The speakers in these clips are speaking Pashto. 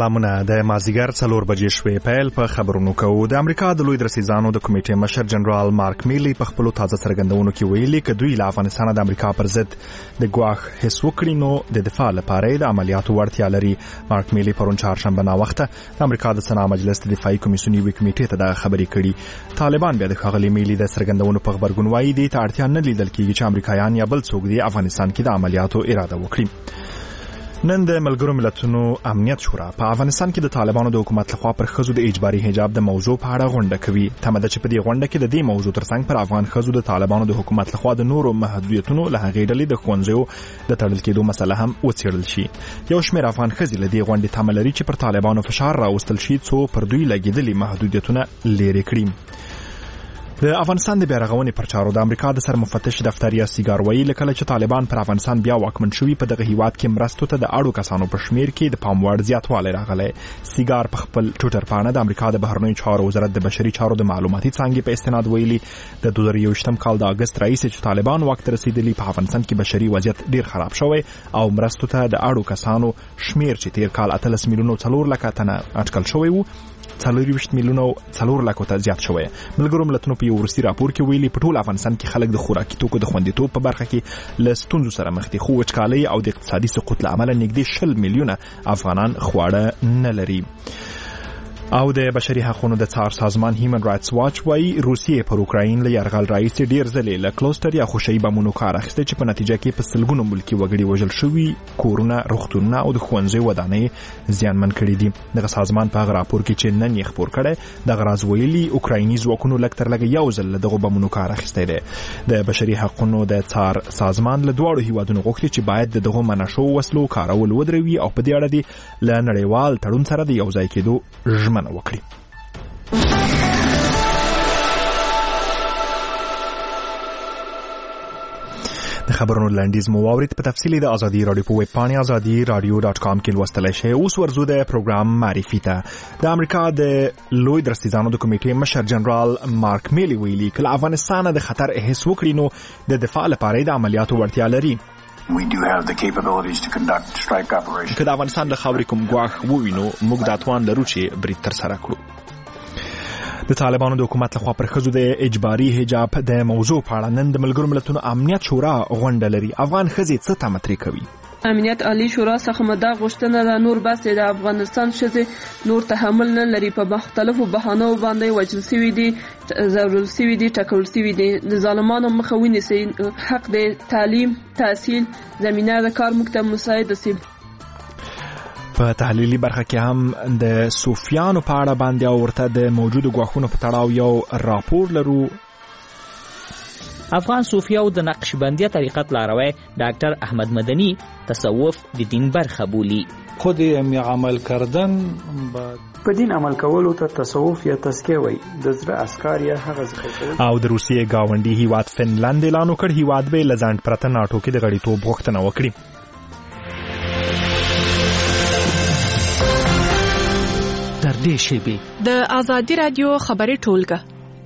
سلامونه د مازیګر 4 بجې شوې پیل په خبرونو کوو. د امریکا د لوی درسیزانو د کمیټې مشر جنرال مارک میلی په خپل تازه څرګندونو کې ویلي چې دوی له افغانستان د امریکا پر ضد د ګواښ هیڅ وکړي نو د دفاع لپاره د عملیاتو وړتیا لري. مارک میلی پرون چهارشنبه ناوخته د امریکا د سنا مجلس د دفاعي کمیسیون یوې کمیټې ته د خبرې کړي. طالبان بیا د ښاغلي میلی د څرګندونو په خبرګون وایي دې ته اړتیا نه لیدل کېږي چې امریکایان یا بل څوک د افغانستان کې د عملیاتو اراده وکړي. نن د ملګرو ملتونو امنیت شورا په افغانستان کې د طالبانو د حکومت لخوا پر ښځو د اجباري حجاب د موضوع په اړه غونډه کوي. تمه ده چې په دې غونډه کې د دې موضوع ترڅنګ پر افغان ښځو د طالبانو د حکومت لخوا د نورو محدودیتونو له هغې ډلې د ښوونځیو د تړل کېدو مسله هم وڅېړل شي. یو شمېر افغان ښځې له دې غونډې تمه لري چې پر طالبانو فشار راوستل شي څو پر دوی لګېدلي محدودیتونه لرې کړي. د افغانستان د بیارغونې پر چارو د امریکا د سرمفتش دفتر یا سیګار ویلي کله چې طالبان پر افغانستان بیا واکمن شوي په دغه هیواد کې مرستو ته د اړو کسانو په شمیر کې د پام وړ زیاتوالی راغلی. سیګار په خپل ټویټر پاڼه د امریکا د بهرنیو چارو وزارت د بشري چارو د معلوماتي څانګې په استناد ویلي د 2021 کال د اگست راهیسې چې طالبان واک ته رسیدلي په افغانستان کې بشري وضعیت ډیر خراب شوی او مرستو ته د اړو کسانو شمیر چې تیر کال 18 میلیونه 4 لک تنه اټکل شوی وو 24 میلیونه 4 لک ته زیات شوی. ملګرو ملتونو په یو وروستي راپور کې ویلي په ټول افغانستان کې خلک د خوراکي توکو د خوندیتوب په برخه کې له ستونزو سره مخ دي خو وچکالۍ او د اقتصادي سقوط له امله نږدې 20 میلیونه افغانان خواړه نه لري. او د بشري حقوقو د څار سازمان هیومن رائټس واچ وايي روسیې پر اوکراین له یرغل راځي ډیر ځلې له کلوستر یا خوشي بمونو کار اخیسته چې په نتیجه کې په سلګونو ملکی وګړي وژل شوي کورونه روغتونونه او د ښوونځي ودانۍ زیانمن کړي دي. دغه سازمان په هغه راپور کې چې نن یې خبر کړي د غراز ویلي اوکرایني ځواکونو لکه تر لږه یو ځل دغه بمونو کار اخیسته دي. د بشري حقوقو د څار سازمان له دواړو هیوادونو غوښتي چې باید دغه منشو وسلو کارول ودروي او په دې اړه دي له نړیوال تړون سره د یو ځای کېدو ژمنه وکړي. د خبرونو لنډیز مو واورید. په تفصیل د ازادي رادیو په ویب پاڼه azadi.radio.com کې لوستلی شئ. اوس ورځو د پروګرام معرفي ته. د امریکا د لوی درسیزانو د کمیټې مشر جنرال مارک میلی ویلي چې له افغانستان د خطر احساس وکړي نو د دفاع لپاره د عملیاتو وړتیا لري. We do have the capabilities to conduct strike operations. که د افغانستان له خاورې کوم ګواښ ووینو موږ دا توان لرو چې برید ترسره کړو. د طالبانو د حکومت لخوا پر ښځو د اجباري حجاب د موضوع په اړه نن د ملګرو ملتونو امنیت شورا غونډه لري. افغان ښځې څه تمه ترې کوي؟ امنیت عالی شورا څخه مده غوښتنه د نور بس د افغانستان ښځې نور تحمل نه لري په مختلفو بهانو باندې وژل شوي دي ضروري شوي دي ټکول شوي دي. د ظالمانو مخه ونیسي. حق د تعلیم تحصیل زمینه د کار مکتب مساعد شي. په تحلیلي برخه کې هم د صوفیانو په اړه باندې او ورته د موجودو ګواښونو په تړاو یو راپور لرو. افغان صوفیاو د نقشبندیه طریقت لاروی ډاکټر احمد مدنی تصوف د دین برخه بولی. خود عمل کردن په دین عمل کولو ته تصوف یا تزکیه وایي. د زړه اسکار یا هغه ځای او د روسیې گاونډي هیواد فنلند اعلان وکړ هیواد به له ځان پرته ناټو کې د غړیتوب غوښتنه وکړي. در دې شیبې د ازادي رادیو خبري ټولګه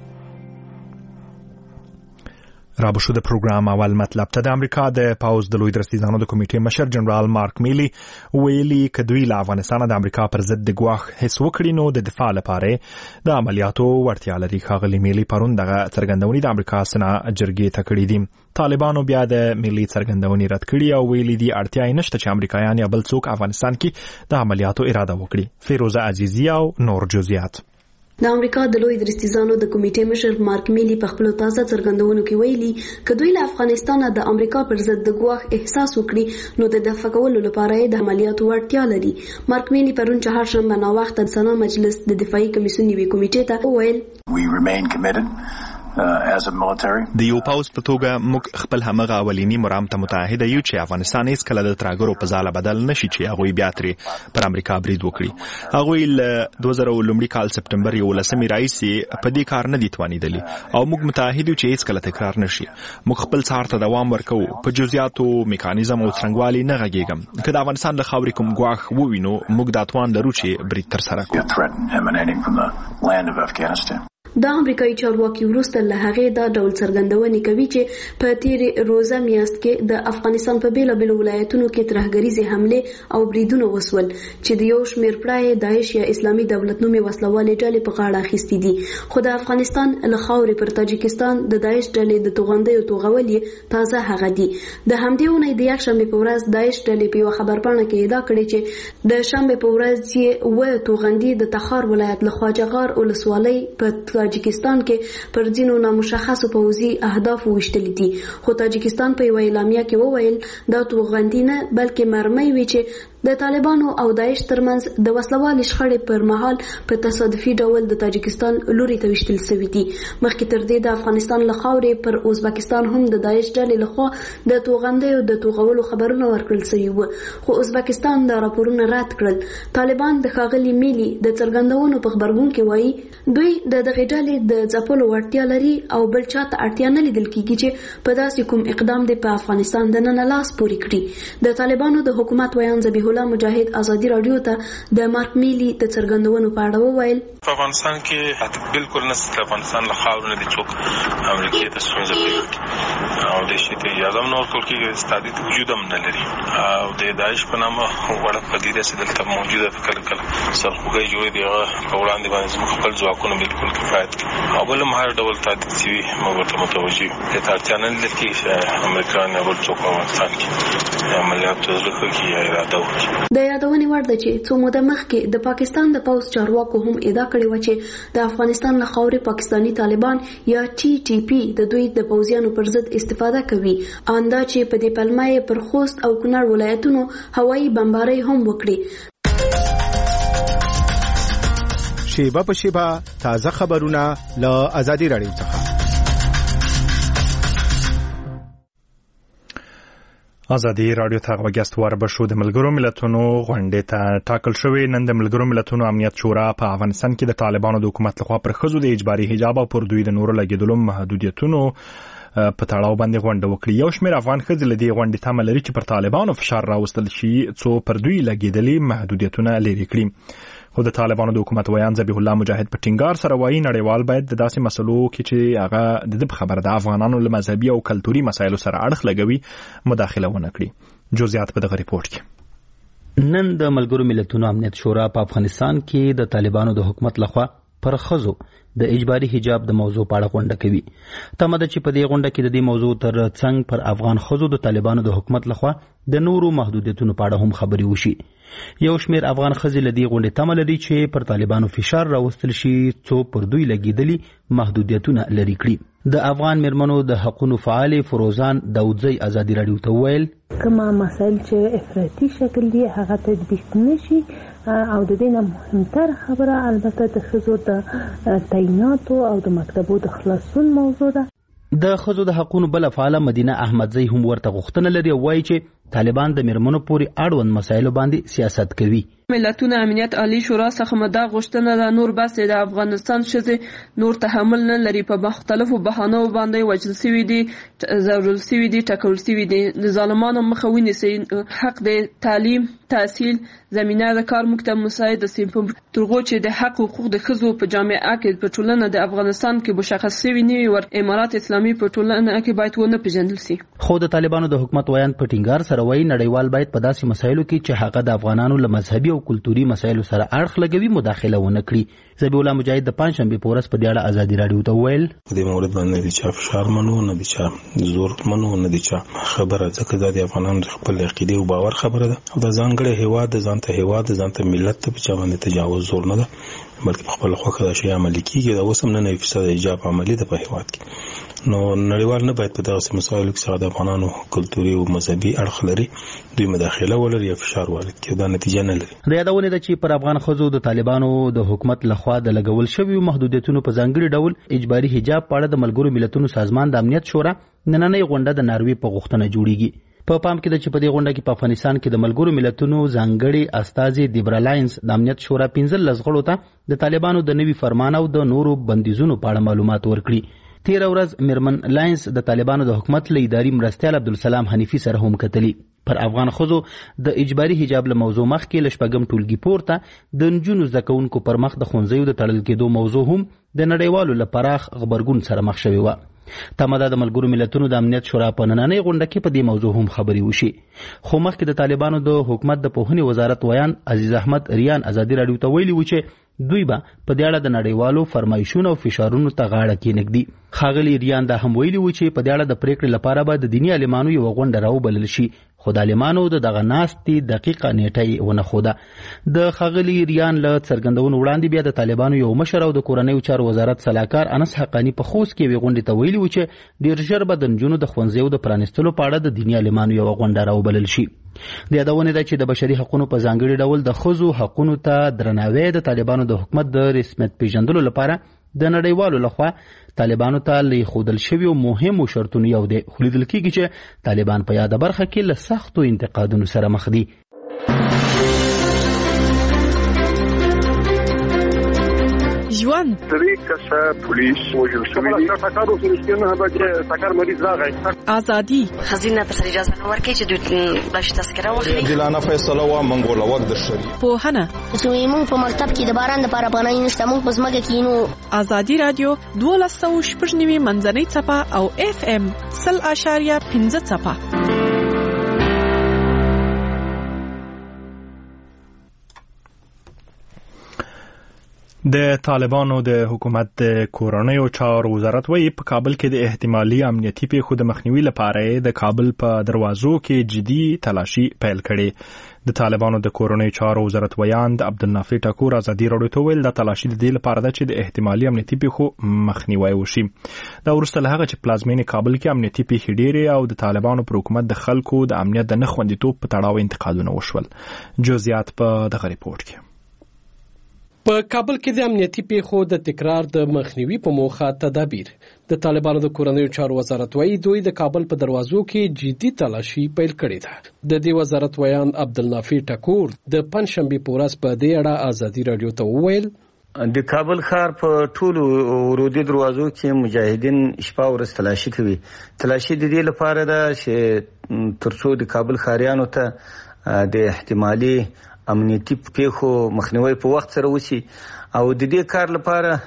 رابو شو د پروګرام اول مطلب ته. د امریکا د پاوز د لوی درسیزانو د کمیټې مشر جنرال مارک میلی ویلي چې دوی له افغانستان د امریکا پر ضد د ګواښ هیڅ وکړي نو د دفاع لپاره د عملیاتو وړتیا لري. ښاغلي میلی پرون دغه څرګندونې د امریکا سنا جرګې ته کړې دي. طالبانو بیا د ملي څرګندونې رد کړي او ویلي دي اړتیا یې نشته چې امریکایان یا بل څوک افغانستان کې د عملیاتو اراده وکړي. فیروزه عزیزی او نور جزئیات. د امریکا د لوی درسیزانو د کمیټې مشر مارک میلی په خپل تازه څرګندونو کې ویلي چې دوی له افغانستان د امریکا پر ضد د ګواښ احساس وکړي نو د دفاع کولو لپاره د عملیاتو وړتیا لري. مارک میلی پرون چهارشنبه ناوخته د سنا مجلس د دفاعي کمیسیون یوې کمیټې ته وویل We remain committed as a military. د یو پاوز په توګه موږ خپل همغه اولینی مرام ته متحد یو چې افغانستان هیڅ کله د تراګرو په ځاله بدل نشي چې هغه بیا ترې پر امریکا برید وکړي. هغه ل 2000 کال سپټمبر 11 راځي په دې کار نه دي توانیدلی او موږ متحد یو چې هیڅ کله تکرار نشي. موږ خپل څار ته دوام ورکو په جزئیاتو میکانیزم او څنګهوالي نه غږیږم. که د افغانستان له خاورې کوم ګواښ ووینو موږ دا توان لرو چې برید ترسره کړو. د امریکایي چارواکي وروسته له هغې دا ډول څرګندونې کوي چې په تیرې روزه میاشت کې د افغانستان په بیلابیلو ولایتونو کې ترهګریزې حملې او بریدونه وسول چې د یو شمېر پړه داعش یا اسلامي دولت نومې وسلوالې ډلې په غاړه اخیستې دي. خو د افغانستان له خاورې پر تاجکستان د داعش ډلې د توغندیو توغول یې تازه هغه دي. د همدې اونۍ د یکشنبې په ورځ داعش ډلې په یوه خبرپاڼه کې ادعا کړې چې د شنبې په ورځ یې 7 توغندي د تخار ولایت له خواجهغار ولسوالۍ په تاجکستان کې پر ځینو نامشخصو پوځي اهدافو وشتلي دي. خو تاجکستان په یوه اعلامیه کې وویل دا توغندي نه بلکې مرمۍ وي چې د طالبانو او داعش ترمنځ د وسلوالې شخړې پر مهال په تصادفي ډول د تاجکستان لوري ته وشتل شوي دي. مخکې تر دې د افغانستان له خاورې پر ازبکستان هم د داعش ډلې لخوا د توغندیو د توغولو خبرونه ورکړل شوي وو، خو ازبکستان دا راپورونه رد کړل. طالبان د ښاغلي میلي د څرګندونو په خبرګون کې وایي دوی د دغې ډلې د ځپلو وړتیا لري او بل چا ته اړتیا نه لیدل کیږي چې په داسې کوم اقدام دی په افغانستان دننه لاس پورې کړي. د طالبانو د حکومت ویان ذبیح الله مجاهد ازادي رادیو ته د مارک میلي د څرګندونو په اړه وویل په افغانستان کې بالکل نشته افغانستان له خاورې نه د څوک امریکا ته ستونزه پیدا کړي او د شي ته اجازه نه ورکول کېږي ستادي وجود هم نه لري او د داعش په نامه وړه پدیده چې دلته موجوده کله کله سرخوږی جوړې دی په وړاندې باندې زموږ خپل ځواکونه بالکل کفایت کوي او بل هم هر ډول تهدید شوي موږ ورته متوجه یو. د اړتیا نه لري چې امریکا نه بل څوک افغانستان کې عملیات زړه کوي یا اراده وکړي. د یادونې وړ ده چې څو موده مخکې د پاکستان د پوځ چارواکو هم ادعا کړې وه چې د افغانستان له خاورې پاکستاني طالبان یا TTP د دوی د پوځیانو پر ضد استفاده کوي، اندا چې په دې پلمه یې پر خوست او کونړ ولایتونو هوایي بمبارۍ هم وکړي. شیبه په شیبه تازه خبرونه له ازادي رادیو څخه. ازادي رادیو ته غوښتنوار بشو د ملګرو ملتونو غونډې ته ټاکل شوې. نن د ملګرو ملتونو امنیت شورا په افغانستان کې د طالبانو د حکومت لخوا پر ښځو د اجباري حجاب او پر دوی د نورو لګیدلو محدودیتونو په تړاو باندې غونډه وکړي. یو شمېر افغان ښځې له دې غونډې تمه لري چې پر طالبانو فشار راوستل شي څو پر دوی لګیدلي محدودیتونه لرې کړي. خو د طالبانو د حکومت ویان ذبیح الله مجاهد په ټینګار سره وایي نړیوال باید د داسې مسلو کې چې هغه د خبره د افغانانو له مذهبي او کلتوري مسایلو سره اړخ لګوي مداخله ونه کړي. جزئیات په دغه ریپورت کې. نن د ملګرو ملتونو امنیت شورا په افغانستان کې د طالبانو د حکومت لخوا پر ښځو د اجباري حجاب د موضوع په اړه غونډه کوي. تمه ده چې په دې غونډه کې د دې موضوع تر څنګ پر افغان ښځو د طالبانو د حکومت لخوا د نورو محدودیتونو په اړه هم خبرې وشي. یو شمېر افغان ښځې له دې غونډې تمه لري چې پر طالبانو فشار راوستل شي څو پر دوی لګېدلي محدودیتونه لرې کړي. د افغان میرمنو د حقونو فعالې فروزان داودزی ازادي رادیو ته وویل کومه مسایل چې افراطي شکل دي هغه تطبیق نشي او د دې نه مهمتر خبره البته د ښځو د تعیناتو او د مکتبو د خلاصون موضوع ده. د ښځو د حقونو بله فعاله مدینه احمدزی هم ورته غوښتنه لري او وایي چې طالبان د میرمنو پورې اړوند مسایلو باندې سیاست کوي. ملتونه امنیت عالی شورا څخه مدا غوښتنه ده نور بس د افغانستان ښځې نور تحمل نه لري په مختلفو بهانو باندې وژل شوي دي، ضروري شوي دي، ټکول شوي دي. د ظالمانو مخه ونیسي. حق د تعلیم، تحصیل، زمینه د کار مکتب مساعد سیم په ترغو چې د حق حقوق د ښځو په جامعه کې په ټولنه د افغانستان کې مشخص شوي نه ور امارات اسلامي په ټولنه کې باید ونه پیژندل شي. خو د طالبانو د حکومت ویان په ټینګار سره وایي نړیوال باید په داسې مسایلو کې چې هغه د افغانانو له مذهبي او کلتوري مسایلو سره اړخ لګوي مداخله ونه کړي. ذبیح الله مجاهد د پنځشنبې په ورځ په دې اړه ازادي رادیو ته وویل په دې مورد باندې د چا فشار منو نه د چا زور منو نه د چا خبره ځکه د افغانانو خپل عقیده او باور خبره ده او د ځانګړي هیواد ځانته هیواد ځانته ملت ته په چا باندې تجاوز زور نه ده بلکې خپل خوخه د شی عملي کیږي دا وسم نه 9% حجاب عملي ده په هیواد کې. نو نړیوال نه باید په داسې مسایلو کې د افغانانو کلتوري او مذهبي اړخ لري دوی مداخله ولري یا فشار وارد کړي دا نتیجه نه لري. د یادونه ده چې پر افغان ښځو د طالبانو د حکومت لخوا د لګول شویو محدودیتونو په ځانګړي ډول اجباري حجاب په اړه د ملګرو ملتونو سازمان د امنیت شورا نننۍ غونډه د ناروې په غوښتنه جوړیږي. په پام کې ده چې په دې غونډه کې په افغانستان کې د ملګرو ملتونو ځانګړي استازي دیبرا لاینز د امنیت شورا 15 غړو ته د طالبانو د نوي فرمان او د نورو بندیزونو په اړه معلومات ورکړي. تیر ورځ میرمن لاینز د طالبانو د حکومت له اداري مرستیال عبدالسلام حنیفي سره هم کتلی. پر افغان ښځو د اجباري حجاب له موضوع مخکې له شپږم ټولګي پورته د نجونو زده کوونکو پر مخ د ښوونځیو د تړل کېدو موضوع هم د نړیوالو له پراخ غبرګون سره مخ شوې وه. تمه ده د ملګرو ملتونو د امنیت شورا په نننۍ غونډه کې په دې موضوع هم خبرې وشي. خو مخکې د طالبانو د حکومت د پوهنې وزارت ویان عزیز احمد ریان ازادي راډیو ته ویلي و چې دوی به په دې اړه د نړیوالو فرمایشونو او فشارونو ته غاړه کېنږدي. ښاغلي ریان دا هم ویلي و چې په دې اړه د پریکړې لپاره به د دیني عالمانو یوه غونډه راوبلل شي، خو د عالمانو د دغه ناستې دقیقه نیټه یې ونه ښوده. د ښاغلي ریان له څرګندونو وړاندې بیا د طالبانو یو مشر او د کورنیو چارو وزارت سلاکار انس حقانی په خوست کې یوې غونډې ته ویلي و چې ډېر ژر به د نجونو د ښوونځیو د پرانیستلو په اړه د دیني عالمانو یوه غونډه راوبلل شي. د یادونې ده چې د بشري حقونو په ځانګړي ډول د ښځو حقونو ته درناوی د طالبانو د حکومت د رسمیت پیژندلو لپاره د نړیوالو لخوا طالبانو ته له ایښودل شویو مهمو شرطونو یو دی، خو لیدل کېږي چې طالبان په یاده برخه کې له سختو انتقادونو سره مخ دي. ژوند درې کسه پولیس وژل شوي دي. ټکر وسو چې ټکر مریض راغی. ازادي خزینه په سر اجازه نه ورکړي چې دوی بش تذکره واخلي. عادلانه فیصله و منګول وخت د شری. پوهنه چې موږ په مکتب کې د باران لپاره پناه نشته، موږ په ځمکه کې نو. ازادي رادیو 12.9 منځنۍ څپه او FM 0.5 څپه. د طالبانو د حکومت د کورنیو چارو وزارت وایي په کابل کې د احتمالي امنیتي پیښو د مخنیوي لپاره د کابل په دروازو کې جدي تلاشي پیل کړي. د طالبانو د کورنیو چارو وزارت ویان د عبدالنافع ټکور ازادي راډیو ته ویل د تلاشي د دې لپاره ده چې د احتمالي امنیتي پیښو مخنیوی وشي. دا وروسته له هغه چې پلازمینې کابل کې امنیتي پیښې ډېرې او د طالبانو پر حکومت د خلکو د امنیت د نه خوندیتوب په تړاو انتقادونه وشول. جزئیات په دغه ریپورت کې. په کابل کې د امنیتي پیښو د تکرار د مخنیوي په موخه تدابیر. د طالبانو د کورنیو چارو وزارت وایي دوی د کابل په دروازو کې جدي تلاشي پیل کړې ده. د دې وزارت ویان عبدالنافع ټکور د پنځشنبې په ورځ په دې اړه ازادي راډیو ته وویل د کابل ښار په ټولو ورودي دروازو کې مجاهدین شپه ورځ تلاشي کوي. تلاشي د دې لپاره ده چې ترڅو د کابل ښاریانو ته د احتمالي امنیتي پیښو مخنیوي په وخت سره وشي او د دې کار لپاره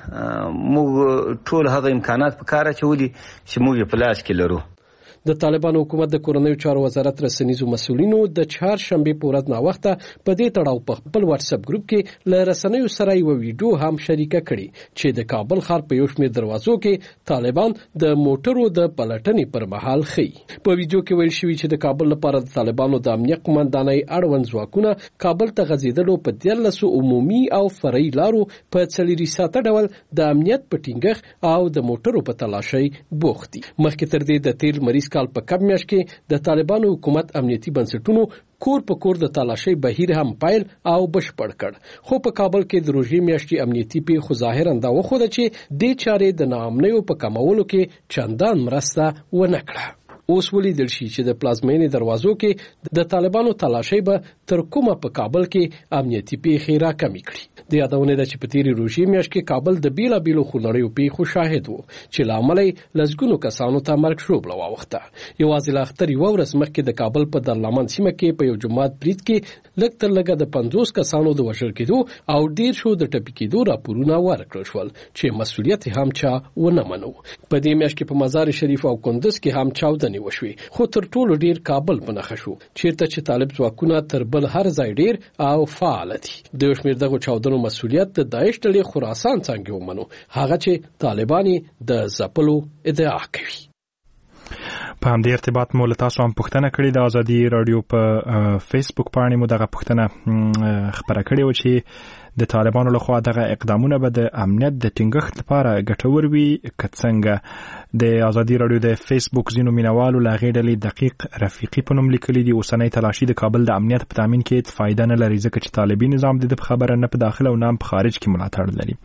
موږ ټول هغه امکانات په کار اچولي چې موږ یې په لاس کې لرو. د طالبانو حکومت د کورنیو چارو وزارت رسنیزو مسؤلینو د چهارشنبه په ورځ ناوخته په دې تړاو په خپل واتس اپ ګروپ کې له رسنیو سره یو ویډیو هم شریکه کړي چې د کابل ښار په یو شمېر دروازو کې طالبان د موټرو د پلټنې پر مهال ښيي. په ویډیو کې ویل شوی چې د کابل لپاره د طالبانو د امنیت قومندانۍ اړوند ځواکونه کابل ته غځېدلو په 13 عمومي او فرعي لارو په 4 ساعته ډول د امنیت په ټینګښ او د موټرو په تلاشي بوخت دي. مخکې تر دې د تیر مریض کال په کم میاشت کې د طالبانو حکومت امنیتي بنسټونو کور په کور د تلاشي بهیر هم پایل او بشپړ کړ. خو په کابل کې د روژې میاشتې امنیتي پیښو ظاهرا دا وښوده چې دې چارې د ناامنیو په کمولو کې چندان مرسته ونه کړه. اوس ولیدل شي چې د پلازمینې دروازو کې د طالبانو تلاشي به تر کومه په کابل کې امنیتي پیښې راکمې کړي. د یادونه ده چې په تیری روژې میاشت کې کابل د بیلابیلو خونړیو پیښو شاهد وو چې لامل یې لزګونو کسانو ته مرګ ژوبله واوښته. یوازې له اختر یوه ورځ مخکې د کابل په درلمن سیمه کې په یو جومات برید کې لږ تر لږه د 50 کسانو د وژل کېدو او ډیر شو د ټپي کېدو راپورونه ورکړل شول چې مسؤلیت هم چا ونه منو. په دې میاشت کې په مزار شریف او کندز کې هم چاودنې وشوي، خو تر ټولو ډیر کابل په نښه شو چیرته چې طالب ځواکونه تر بل هر ځای ډیر او فعال دي. د شمیر دغه چاودنو مسؤلیت د داعش ډلې خراسان څنګه ومنو، هغه چې طالبان د ځپلو ادعا کوي. په همدې ارتباط مو له تاسو هم پوښتنه کړې د ازادي راډیو په فیسبوک پاڼې مو دغه پوښتنه خپره کړې و چې د طالبانو لخوا دغه اقدامونه به د امنیت د ټینګښت لپاره ګټور وي که څنګه. د ازادي راډیو د فیسبوک ځینو مینوالو له هغې ډلې دقیق رفیقي په نوم لیکلي دي اوسنۍ تلاشي د کابل د امنیت په تامین کې هېڅ فایده نه لري ځکه چې طالبي نظام د په خبره نه په داخل او نه په خارج کې ملاتړ لري.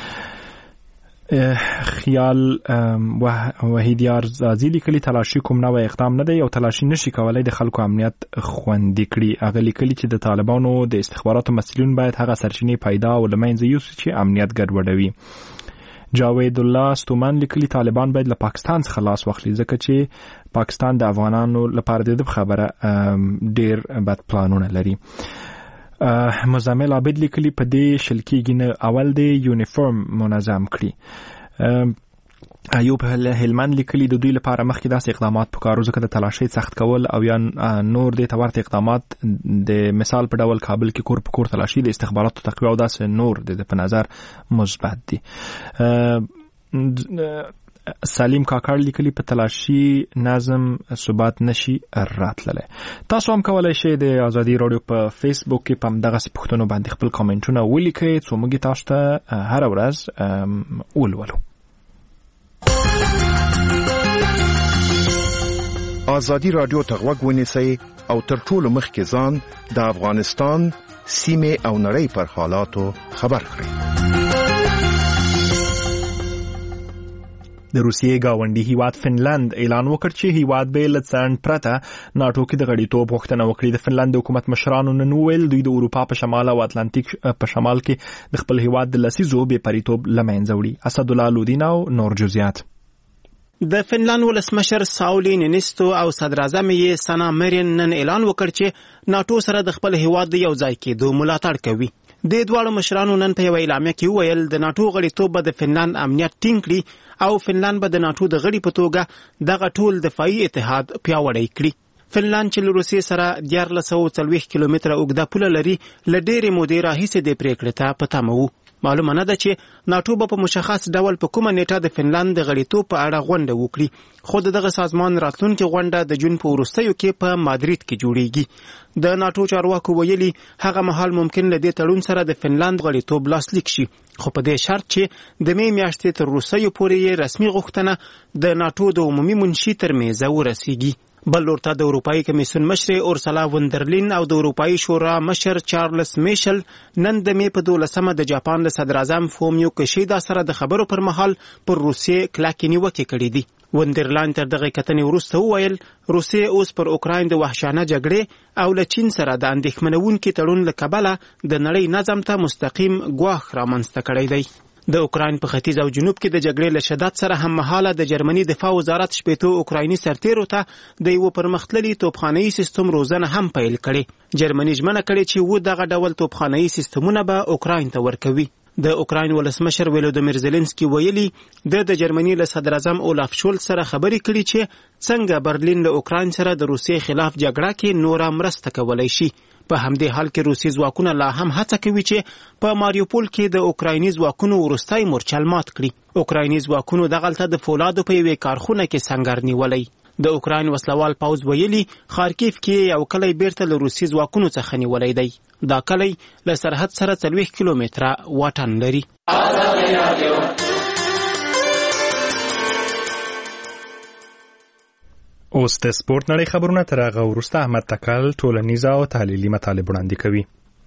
خیال وحیدیار زازی لیکلي تلاشي کوم نوی اقدام نه دی او تلاشي نشي کولای د خلکو امنیت خوندي کړي. هغه لیکلي چې د طالبانو د استخباراتو مسؤلین باید هغه سرچینې پیدا او له منځه یوسي چې امنیت ګډوډوي. جاوید الله ستومن لیکلي طالبان باید له پاکستان څخه خلاص واخلي ځکه چې پاکستان د افغانانو لپاره د خبره ډیر بد پلانونه لري. مزمل عابد لیکلي په دې شلکیږي نه اول د یونیفورم منظم کړي. ایوب هلمند لیکلي د دوی لپاره مخکې داسې اقدامات پکارو ځکه د تلاشۍ سخت کول او یا نور د تورته اقدامات د مثال په ډول کابل کې کور په کور تلاشي د استخباراتو تقویه او داسې نور د په نظر مثبت دي. سلیم کاکړ لیکلي په تلاشي نظم ثبات نشي راتللی. تاسو هم کولای شئ د ازادي رادیو په فیسبوک کې په همدغسې پوښتنو باندې خپل کامنټونه ولیکئ څو موږ تاسو ته هره ورځ ولولو. ازادي رادیو ته غوږ ونیسئ او تر ټولو مخکې ځان د افغانستان سیمې او نړۍ پر حالاتو خبر کړئ. د روسیې گاونډي هیواد فنلند اعلان وکړ چې هیواد به له څنډ پرته ناټو کې د غړیتوب غوښتنه وکړي. د فنلند حکومت مشرانو نن وویل دوی د اروپا په شمال او اتلانتیک په شمال کې د خپل هیواد د لسیزو بې پریتوب له منځه وړي. اسدالله لودین او نور جزئیات. د فنلند ولسمشر ساولی نینیستو او صدر اعظم یې سنا مرین نن اعلان وکړ چې ناټو سره د خپل هیواد د یو ځای کېدو ملاتړ کوي. د دواړو مشرانو نن په یو اعلامیه کې وویل د ناټو غړیتوب به د فنلند امنیت ټینګ کړي او فنلند به د ناټو د غړي په توګه دغه ټول دفاعي اتحاد پیاوړی کړي. فنلند چې له روسیې سره 1440 کیلومتره اوږده پوله لري له ډېرې مودې راهیسې د پریکړې ته په تمه وو. معلومه نه ده چې ناټو به په مشخص ډول په کومه نیټه د فنلند د غړیتوب په اړه غونډه وکړي، خو دغه سازمان راتلونکي غونډه د جون په وروستیو کې په مادرید کې جوړیږي. د ناټو چارواکو ویلي هغه مهال ممکن له دې تړون سره د فنلند غړیتوب لاسلیک شي، خو په دې شرط چې د مې میاشتې تر وروستیو پورې رسمي غوښتنه د ناټو د عمومي منشي تر میزه ورسیږي. بل ورته د اروپایي کمیسیون مشر اورسلا وندرلین او د اروپایي شورا مشر چارلز میشل نن د مې په 12مه د جاپان د صدر اعظم فومیو کیشیدا سره د خبرو پر مهال پر روسیې کلکې نیوکې کړې دي. وندرلاین تر دغه کتنې وروسته وویل روسیې اوس پر اوکراین د وحشانه جګړې او له چین سره د اندېښمنونکي تړون له کبله د نړۍ نظم ته مستقیم ګواښ رامنځته کړی دی. د اوکراین په ختیځ او جنوب کې د جګړې له شدت سره هم مهاله د جرمني دفاع وزارت شپېتو اوکرایني سرتیرو ته د یو پرمختللي توپخانه‌ایي سیستم روزنه هم پیل کړي. جرمني ژمنه کړې چې دغه ډول توپخانه‌ایي سیستمونه به اوکراین ته ورکوي. د اوکراین ولسمشر ولودیمیر زيلنسکي ویلي د جرمني له صدر اعظم اولاف شولز سره خبرې کړي چې څنګه برلین له اوکراین سره د روسیې خلاف جګړه کې نوره مرسته کولای شي. په همدې حال کې روسي ځواکونه لا هم هڅه کوي چې په ماریوپول کې د اوکرایني ځواکونو وروستی مورچل مات کړي. اوکرایني ځواکونو دغلته د فولادو په یوې کارخونه کې سنګر نیولی. د اوکراین وسلوال پوځ ویلي خارکیف کې یو کلی بیرته له روسي ځواکونو څخه نیولی دی. دا کلی له سرحد سره 40 کیلومتره واټن لري. اوس د سپورت نړۍ خبرونه تر هغه وروسته احمد تکل ټولنیزه او تحلیلي مطالب وړاندې کوي.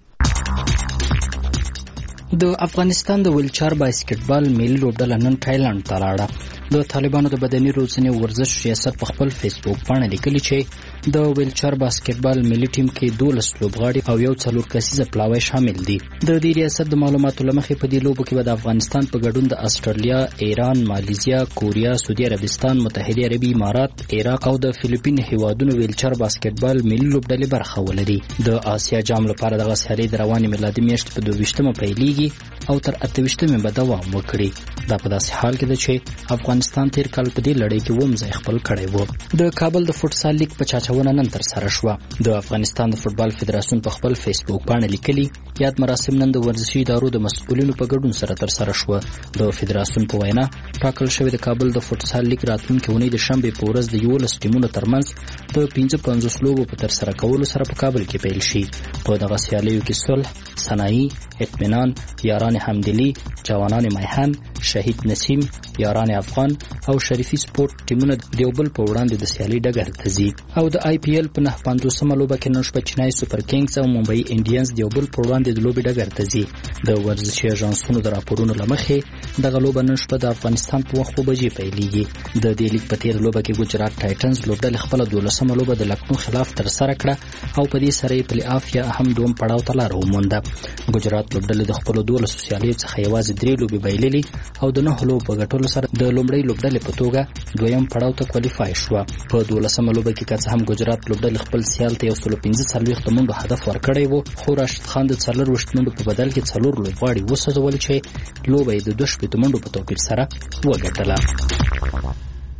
د افغانستان د ویلچر باسکټبال ملي لوبډله نن تایلند ته لاړه. د طالبانو د بدني روزنې ورزش ریاست په خپل فیسبوک باندې لیکلي چې د ویلچر باسکټبال ملي ټیم کې 12 لوبغاړي او یو 4 کسیزه پلاوی شامل دي. د دې ریاست د معلوماتو لمخې په دې لوبو کې د افغانستان په ګډون د استرالیا، ایران، مالیزیا، کوریا، سعودي عربستان، متحده عربي امارات، عراق او د فلیپین هیوادونو ویلچر باسکټبال ملي لوبډلې برخه ولري. د آسیا جام لپاره د سیالۍ د روانې میلادي میاشتې په 22مه پیلېږي او تر 28مه به دوام وکړي. دا په داسې حال کې ده چې افغانستان تیر کال په دې لړۍ کې ووم ځای خپل کړی و. د کابل د فوټسال لیګ په چاچونه نن تر سره شوه. د افغانستان د فوټبال فدراسیون په خپل فیسبوک باندې لیکلي یاد مراسم نن د ورزشي ادارو د مسؤلینو په ګډون سره تر سره شوه. د فدراسیون په وینا ټاکل شوی د کابل د فوټسال لیګ راتلونکي اونۍ د شنبې په ورځ د 11 ټیمونو ترمنځ د 55 لوبو په تر سره کولو سره په کابل کې پیل شي. په دغه سیالیو کې صلح، صنایع، اطمینان، یاران حمدلی، جوانان میهن، شهید نسیم، یاران افغان او شریفي سپورت ټیمونه د یو بل په وړاندې د سیالي ډګر ته ځي. او د آی پی ایل په 950مه لوبه کې نن شپه چنای سوپر کینګز او ممبئی انډینز د یو بل په وړاندې د لوبې ډګر ته ځي. د ورزشي اژانسونو د راپورونو لمخې دغه لوبه نن شپه د افغانستان په وخت 2 بجې پیلېږي. د دې لیګ په تیر لوبه کې ګجرات ټایټنز لوبډلې خپل 12مه لوبه د لکنو خلاف تر سره کړه او په دې سره یې پلی آف یا هم دوم پړاو ته لار ومونده. ګجرات لوبډلې د خپل 12 سیالیو څخه یوازې 3 لوبې بایللې او د 9 لوبو په ګټلو سره د لومړۍ لوبډلې په توګه دویم پړاو ته کوالیفای شو. په 12مه لوبه کې که هم ګجرات لوبډلې خپل سیال ته 145 منډو هدف ورکړی وو، خو راشد خان د 4 منډو په بدل کې 4 لوبغاړي وسوځول چې لوبه یې د 2 منډو په توپیر سره وګټله.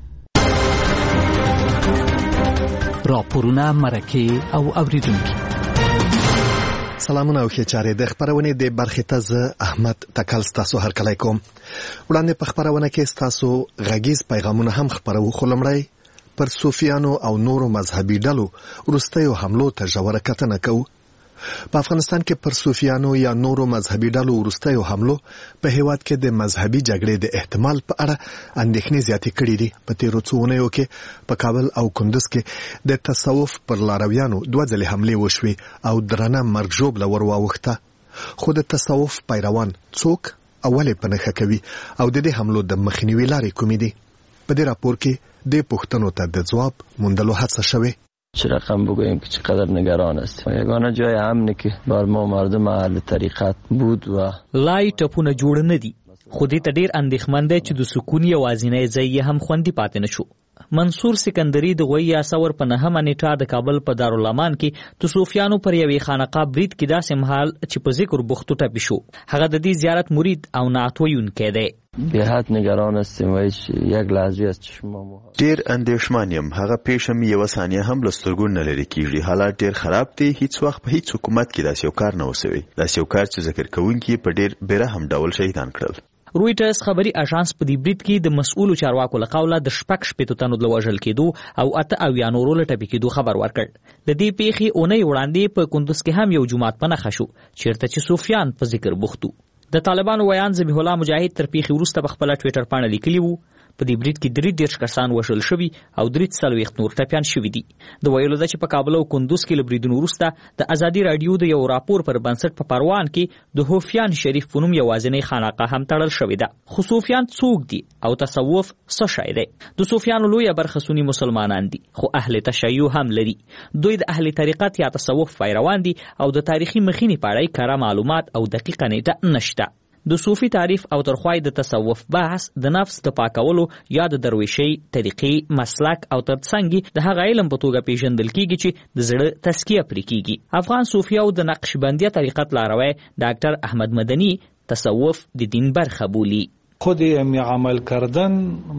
راپورونه، مرکې او اوریدونکي. سلامونه او ښه چارې د خبرونې د برخې ته زه احمد تکل ستاسو هرکلی کوم. وړاندې په خبرونه کې ستاسو غږیز پیغامونه هم خبرو، خو لومړی پر صوفیانو او نورو مذهبي ډلو وروستیو حملو ته ژوره کتنه کوو. په افغانستان کې پر صوفیانو یا نورو مذهبي ډلو وروستیو حملو په هیواد کې د مذهبي جګړې د احتمال په اړه اندېښنې زیاتې کړې دي. په تیرو څو اونیو کې په کابل او کندوز کې د تصوف پر لارویانو 2 ځلې حملې وشوې او درنه مرګ ژوبله ور واوښته. خو د تصوف پیروان څوک اولې په نښه کوي او د دې حملو د مخنیوي لارې کومې دي؟ په دې راپور کې د پوښتنو ته د ځواب موندلو هڅه شوې. چه رقم بگوییم که چقدر نگران هستیم. یگانه جای امنی که بر ما مردم اهل طریقت بود و لای ټپونه جوړ نه دي، خو دې ته ډیر اندېښمن دی چې د سکون یوازینی ځای هم خوندي پاتې نشو. منصور سکندری د غوی اسور په 9مه نیټه د کابل په دارالامان کې د صوفیانو پر یوې خانقاه برید کې داسې مهال چې په ذکر بوختو ټپي شو. هغه د دې زیارت مرید او نعت ویونکی دی. به حد نگران هستیم و هیچ یک لحظه از چشم ما ډیر اندېښمان یم. هغه پیښه مې یوه ثانیه هم له سترګو نه لرې کېږي. حالات ډیر خراب دي. هیڅ وخت په هیڅ حکومت کې داسې یو کار نه وسوی. داسې یو کار چې ذکر کوونکي په ډیر بېرحم ډول شهیدان کړل. رویټرز خبري اژانس په دې برید کې د مسؤلو چارواکو له قوله د 6 تنو د وژل کېدو او 8 نورو له ټپي کېدو خبر ورکړ. د دې پیښې اونۍ وړاندې په کندوز کې هم یو جماعت په نښه شو چیرته چې صوفیان په ذکر بوختو. د طالبانو ویان ذبیح الله مجاهد تر پیښې وروسته په خپل ټویټر باندې لیکلی وو په دې برید کې 33 کسان وژل شوي او 43 نور ټپیان شوي دي. د ویلو ده چې په کابل او کندوز کې له بریدونو وروسته د ازادي رادیو د یو راپور پر بنسټ په پروان کې د هوفیان شریف په نوم یوازینۍ خانقاه هم تړل شوې ده. خو صوفیان څوک دي او تصوف څه شی دی؟ د صوفیانو لویه برخه سني مسلمانان دي، خو اهل تشیع هم لري. دوی د اهل طریقت یا تصوف پیروان دي او د تاریخي مخینې په اړه کره معلومات او دقیقه نیټه نشته. د صوفي تعریف او ترخوای د تصوف بحث د نفس د پاکولو یا د درویشي طریقې، مسلک او ترڅنګ د هغه علم په توګه پیژندل کیږي چې د زړه تزکیه پرې کیږي. افغان صوفي او د نقشبندیه طریقت لاروی ډاکټر احمد مدني تصوف د دین برخه بولي. خود عمل کردن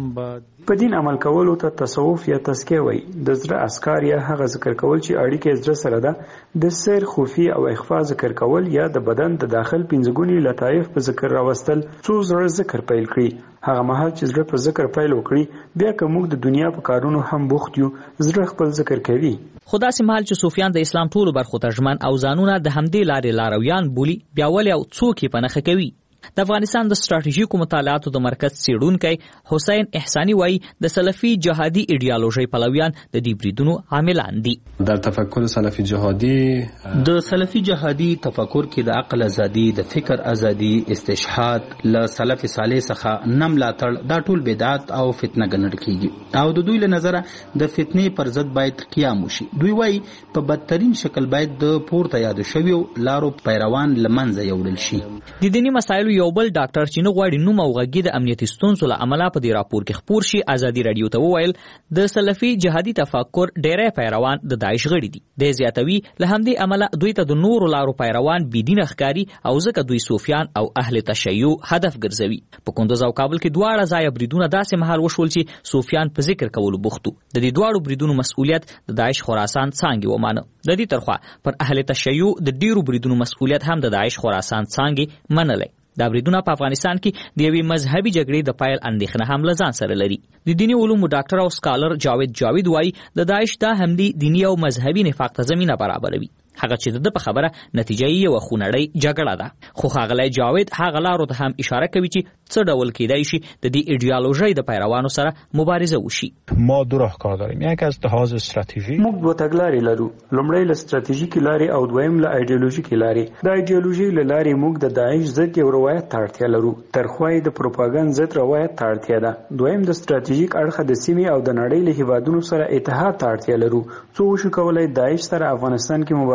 په دین عمل کولو ته تصوف یا تزکیه وایي. د زړه اسکار یا هغه ذکر کول چې اړیکې زړه سره ده، د سیر، خوفي او اخفا ذکر کول یا د بدن د داخل پنځګونی لطایف په ذکر راوستل. څو زړه ذکر پیل کړي، هغه مهال چې زړه په ذکر پیل وکړي، بیا که موږ د دنیا په کارونو هم بوخت یو، زړه خپل ذکر کوي. خو داسې مهال چې صوفیان د اسلام ټولو برخو ته ژمن او ځانونه د همدې لارې لارویان بولي، بیا ولې او څوک یې په نښه کوي؟ د افغانستان د ستراتیژیکو مطالعاتو د مرکز څېړونکی حسین احساني وایي د سلفي جهادي ایډیالوژۍ پلویان د دې بریدونو عاملان دي. در تفکر سلفي جهادي د سلفي جهادي تفکر کې د عقل ازادي، د فکر ازادي، استشهاد له سلف صالح څخه نه ملاتړ دا ټول بدعت او فتنه ګڼل کیږي او د دوی له نظره د فتنې پر ضد باید قیام وشي. دوی وایي په بدترین شکل باید د پورته یاد شویو لارو پیروان له منځه یوړل شي. د دیني مسایلو یو بل ډاکټر چې نه غواړي نوم او غږی د امنیتي ستونزو له امله په دې راپور کې خپور شي ازادي رادیو ته وویل د سلفي جهادي تفکر ډیری پیروان د داعش غړي دي. د زیاتوي له همدې امله دوی ته د نورو لارو پیروان بيدین ښکاری او ځکه دوی صوفیان او اهل تشیع هدف ګرځوي. په کندوز او کابل کې دواړه ځای بریدونه داسې مهال وشول چې صوفیان په ذکر کولو بوختو. د دې دواړو بریدونو مسؤلیت د داعش خراسان څانګې ومانه. د دې ترخوا پر اهل تشیع د ډیرو بریدونو مسؤلیت هم د داعش خراسان څانګې منلې. دا بریدونه په افغانستان کې د یوې مذهبي جګړې د پایل اندېښنه هم له ځان سره لري. د دیني علومو ډاکټر او سکالر جاوید وایي د داعش دا حملې دیني او مذهبي نفاق ته زمینه برابروي. هغه چې د په خبره نتیجه یې یو خونړۍ جګړه ده. خو ښاغلی جاوید هغه لارو ته هم اشاره کوي چې څه ډول کېدای شي د دې ایډیالوژۍ د پیروانو سره مبارزه وشي. ما دو راهکار داریم. یک از لحاظ استراتیژیک موږ دوه تګلارې لرو. لومړی له استراتیژیکې لارې او دویم له ایډیالوژیکې لارې. د ایډیالوژۍ له لارې موږ د داعش ضد یو روایت ته اړتیا لرو. ترخوا د پروپاګاندا ضد روایت ته اړتیا ده. دویم د استراتیژیک اړخه د سیمې او د نړۍ له هیوادونو سره اتحاد ته اړتیا لرو. څو شو کولای داعش سره افغانستان کې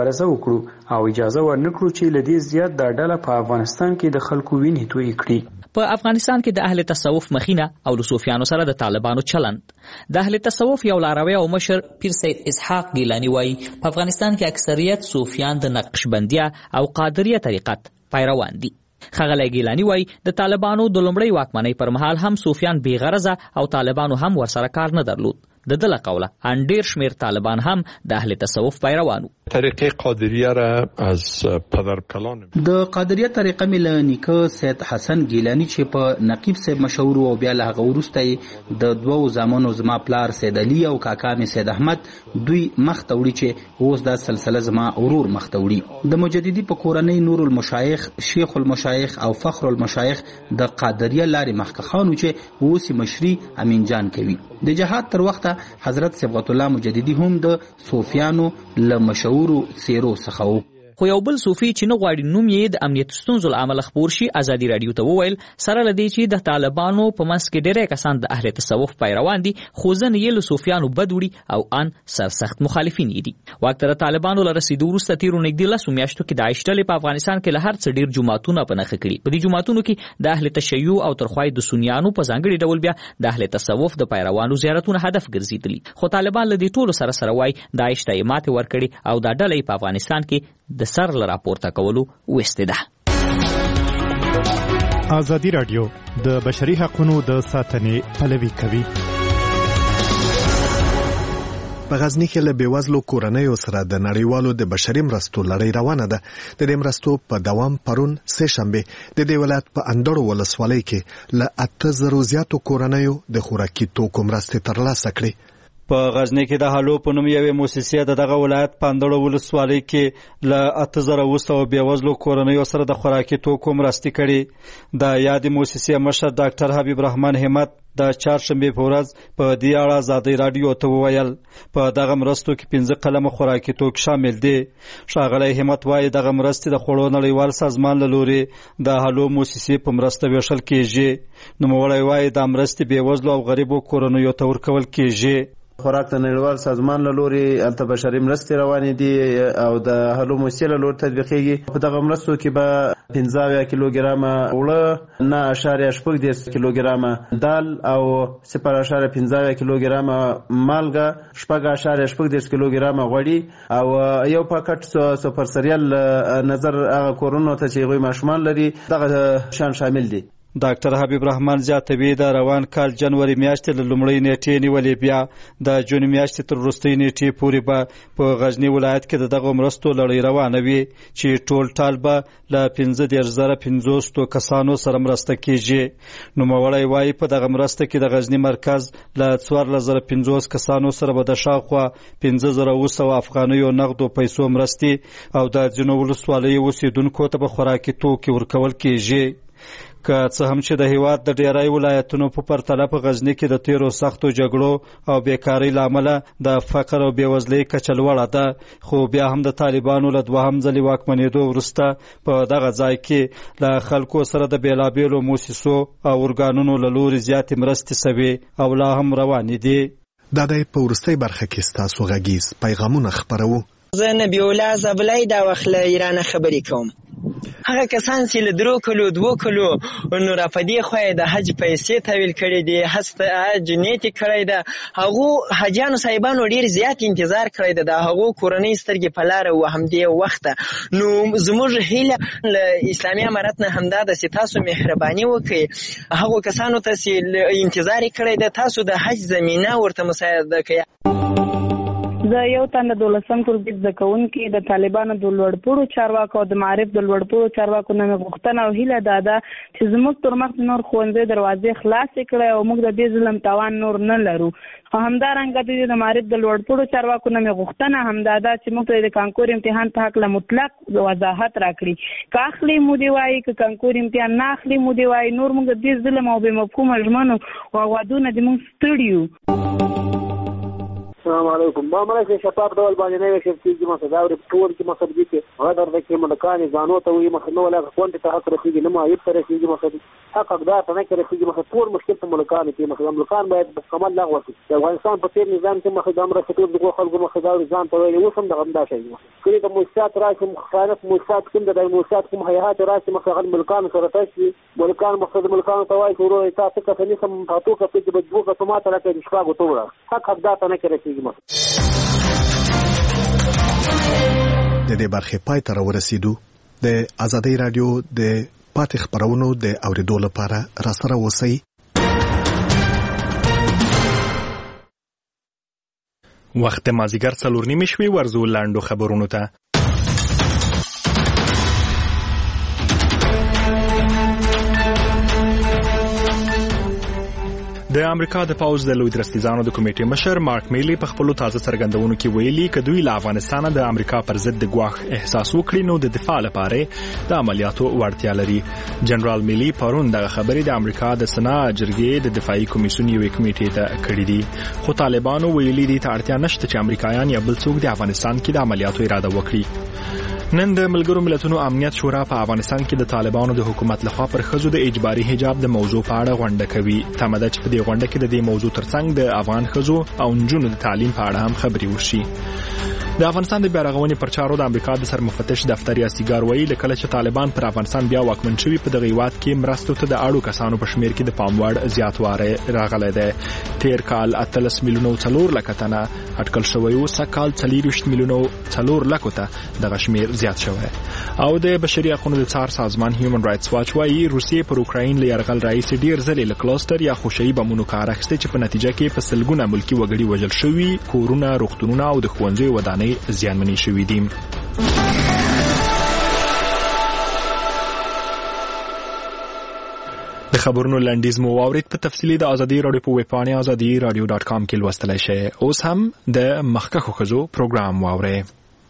مبارزه وکړو او اجازه ورنکړو چې لدې زیات دا ډله په افغانستان کې د خلکو وینې توی کړي. په افغانستان کې د اهل تصوف مخینه او د صوفیانو سره د طالبانو چلند. د اهل تصوف یو لاروی او مشر پیر سید اسحاق گیلانی وایي په افغانستان کې اکثریت صوفیان د نقشبندیه او قادریه طریقت پیروان دي. ښاغلی گیلانی وایي د طالبانو د لومړۍ واکمنۍ پر مهال هم صوفیان بې غرضه او طالبانو هم ورسره کار نه درلود. د دله قوله ان ډیر شمیر طالبان هم د اهل تصوف پیروانو. طریقه قادریه را از پدر کلان د قادریه طریقه مل نیکه سید حسن گیلانی چې په نقیب صاحب مشهور او بیا له هغه وروسته د دوو زامنو زما پلار سید علي او کاکا می سید احمد دوی مخ ته وړي چې اوس دا سلسله زما ورور مخ ته وړي. د مجددي په کورنۍ نور المشایخ، شیخ المشایخ او فخر المشایخ د قادریه لارې مخکې خانو چې اوس مشري امین جان کوي. د جهاد تر وخته حضرت صبغت الله مجددي هم د صوفیانو له مشهورو څیرو څخه و. خو یو بل صوفي چې نه غواړي نوم یې د امنیت ستونزو له امله خپور شي ازادي راډیو ته وویل سره له دې چې د طالبانو په منځ کې ډېری کسان د اهل تصوف پیروان دي خو ځینې یې له صوفیانو بد وړي او ان سرسخت مخالفین دي. واک ته د طالبانو له رسېدو وروسته تېرو نږدې 10 میاشتو کې داعش ډلې په افغانستان کې له هر څه ډېر جوماتونه په نښه کړي. په دې جوماتونو کې د اهل تشیع او ترخوای د سنیانو په ځانګړي ډول بیا د اهل تصوف د پیروانو زیارتونه هدف ګرځېدلي. خو طالبان له دې ټولو سره وایي داعش ته یې ماتې ورکړې او دا ډله په افغانستان کې د سر له راپورته کولو وسته ده. ازادي راډیو د بشري حقوقو د ساتنې پلوي کوي. په غزنی کې له بېوزلو کورنیو سره د نړیوالو د بشري مرستو لړۍ روانه ده. د دې مرستو په دوام پرون سه شنبه د دې ولایت په اندړو ولسوالۍ کې له 8000 زیاتو کورنیو د خوراکي توکو مرستې ترلاسه کړې. په غزنی کې د هالو په نوم یوې مؤسسې دغه ولایت په اندړو ولسوالۍ کې له 8000 بېوزلو کورنیو سره د خوراکي توکو مرستې کړې. د یادې مؤسسې مشر ډاکټر حبیب رحمان همت د چهارشنبې په ورځ په دې اړه ازادي راډیو ته وویل په دغه مرستو کې 15 قلمه خوراکي توکي شامل دي. ښاغلی همت وایي دغه مرستې د خوړو نړیوال سازمان له لوري د هالو مؤسسې په مرسته ویشل کیږي. نوموړی وایي دا مرستې بېوزلو او غریبو کورنیو ته ورکول کیږي. خوراک د نړیوال سازمان له لوري الته بشري مرستې روانې دي او د هلو مؤسسې له لوري تطبیقېږي. په دغه مرستو کې به 15 کیلوګرامه اوړه، 9.8 کیلوګرامه دال او 0.15 کیلوګرامه مالګه، 6.8 کیلوګرامه غوړي او یو پاکټ سوپر سریال نظر هغه کورونو ته چې هغوی ماشومان لري دغه شان شامل دي. ډاکټر حبیب رحمان زیاتوي د روان کال جنوري میاشتې له لومړۍ نیټې نیولې بیا د جون میاشتې تر وروستۍ نیټې پورې به په غزني ولایت کې دغه مرستو لړۍ روانه وي چې ټول ټال به له 15500 کسانو سره مرسته کیږي. نوموړی وایي په دغه مرسته کې د غزني مرکز له 4050 کسانو سره به د شاوخوا 15000 افغانیو نغدو پیسو مرستې او د ځینو ولسوالیو اوسیدونکو ته به خوراکي توکي ورکول کیږي. که څه هم چې د هیواد د ډیری ولایتونو په پرتله په غزني کې د تیرو سختو جګړو او بیکارۍ له امله د فقر او بېوزلۍ کچه لوړه ده، خو بیا هم د طالبانو له دوهم ځلې واکمنېدو وروسته په دغه ځای کې له خلکو سره د بېلابېلو موسسو او ارګانونو له لوري زیاتې مرستې سوې او لا هم روانې دي. دا د په وروستۍ برخه کې ستاسو غږیز پیغامونه خپرو. زه نبی الله زبلی دا وخت له ایران خبرې کوم. هغه کسان چې له 3 کلو 2 کلو نو را پدې خو د حج پیسې تحویل کړي دي، هسته حج نیت کړی ده، هغه حجانو صاحبانو ډیر زیات انتظار کړی ده، هغه کورنۍ سترګې په لار او همدې وخت نو زموږ هیله له اسلامي امارت نه همدا د تاسو مهرباني وکړي، هغه کسانو ته چې انتظار کړی ده تاسو د حج زمينه ورته مساعده کړئ. زه یو تنه 12م ټولګي زده کوونکې د طالبانو د لوړپوړو چارواکو او د معارف د لوړپوړو چارواکو نه غوښتنه او هیله ده چې زموږ تر مخ نور ښوونځي دروازې خلاصې کړي او موږ د دې ظلم تاوان نور نه لرو. خو همدارنګه د معارف د لوړپوړو چارواکو نه غوښتنه همدا ده چې موږ ته د کانکور امتحان په حق له مطلق وضاحت راکړي. که اخلي مو دی وایي، که کانکور امتحان نه اخلي مو دی وایي، نور موږ د دې ظلم او بې مفهومه ژمنو او وعدو نه د موږ ستړي یو. السلام علیکم ما مله شفاف ډول باندې نه وشي چې ما صدا ور ټول کې مقصد دي چې غدر د کې ملکان ځانو ته وي مخ نو ولا کوونت ته حق رسیږي نه ما یې پر رسیږي مقصد حق اقدار ته نه کې رسیږي مخ ټول مشکل ته ملکان کې مخ ملکان باید کمال لغوه شي د افغانستان په تیر نظام کې مخ د امر ټول د خلکو مخ دا ځان ته وي وسم د غمدا شي کله د موسسات راشي مخالف موسسات کوم د موسسات کوم هيئات راشي مخ غل ملکان سره تاسو ملکان مقصد ملکان ته وایي ورو تاسو څه نه سم تاسو کې د بجو ته ماته راکې شپه غوټوره حق اقدار ته نه کې رسیږي د دې برخې پای ته ورسېدو د ازادي رادیو د پاتې خبرونو د اوریدو لپاره راسره اوسئ وخت مازیګر 4:30 شوي ورزو لاندو خبرونو ته د امریکا د پوز د لوی درستیزانو د کمیټې مشر مارک میلی په خپل تازه څرګندونو کې ویلي چې دوی له افغانستان د امریکا پر ضد د ګواښ احساس وکړي نو د دفاع لپاره د عملیاتو وړتیا لري. جنرال میلی پرون د خبرې د امریکا د سنا جرګې د دفاعي کمیسیون یوې کمیټې ته کړې دي خو طالبانو ویلي دي ته اړتیا نشته چې امریکایان یا بل څوک د افغانستان کې د عملیاتو اراده وکړي. نن د ملګرو ملتونو امنیت شورا په افغانستان کې د طالبانو د حکومت لخوا پر ښځو د اجباري حجاب د موضوع په اړه غونډه کوي. تمه چې په دې غونډه کې د دې موضوع ترڅنګ د افغان ښځو او نجونو د تعلیم په اړه هم خبرې وشي. د افغانستان د بیارغونې پر چارو د امریکا د سرمفتش دفتر یاسیګار وایي د کله چې طالبان پر افغانستان بیا واکمن شوي په دغه هیواد کې مرستو ته د اړو کسانو په شمیر کې د پاموړ زیاتوالی راغلی دی. تیر کال 13 میلیونه 4 لک تنه اټکل شوی و، سږ کال 24 میلیونه 4 لک ته دغه شمیر زیات شوی. او د بشري حقوقو د څار سازمان هیومن رائټس واچ وایي روسیې پر اوکراین له یرغل راهیسې ډیر ځلې له کلاسټر یا خوشي بمونو کار اخیستی چې په نتیجه کې په سلګونه ملکی وګړي وژل شوي، کورونه، روغتونونه او د ښوونځیو ودانۍ زیانمنې شوي دي. د خبرونو لنډیز مو واورید په تفصیلی د ازادي رادیو په ویب پاڼه azadi.radio.com کې لوستلای شئ. اوس هم د مخکښو ښځو پروګرام واورئ.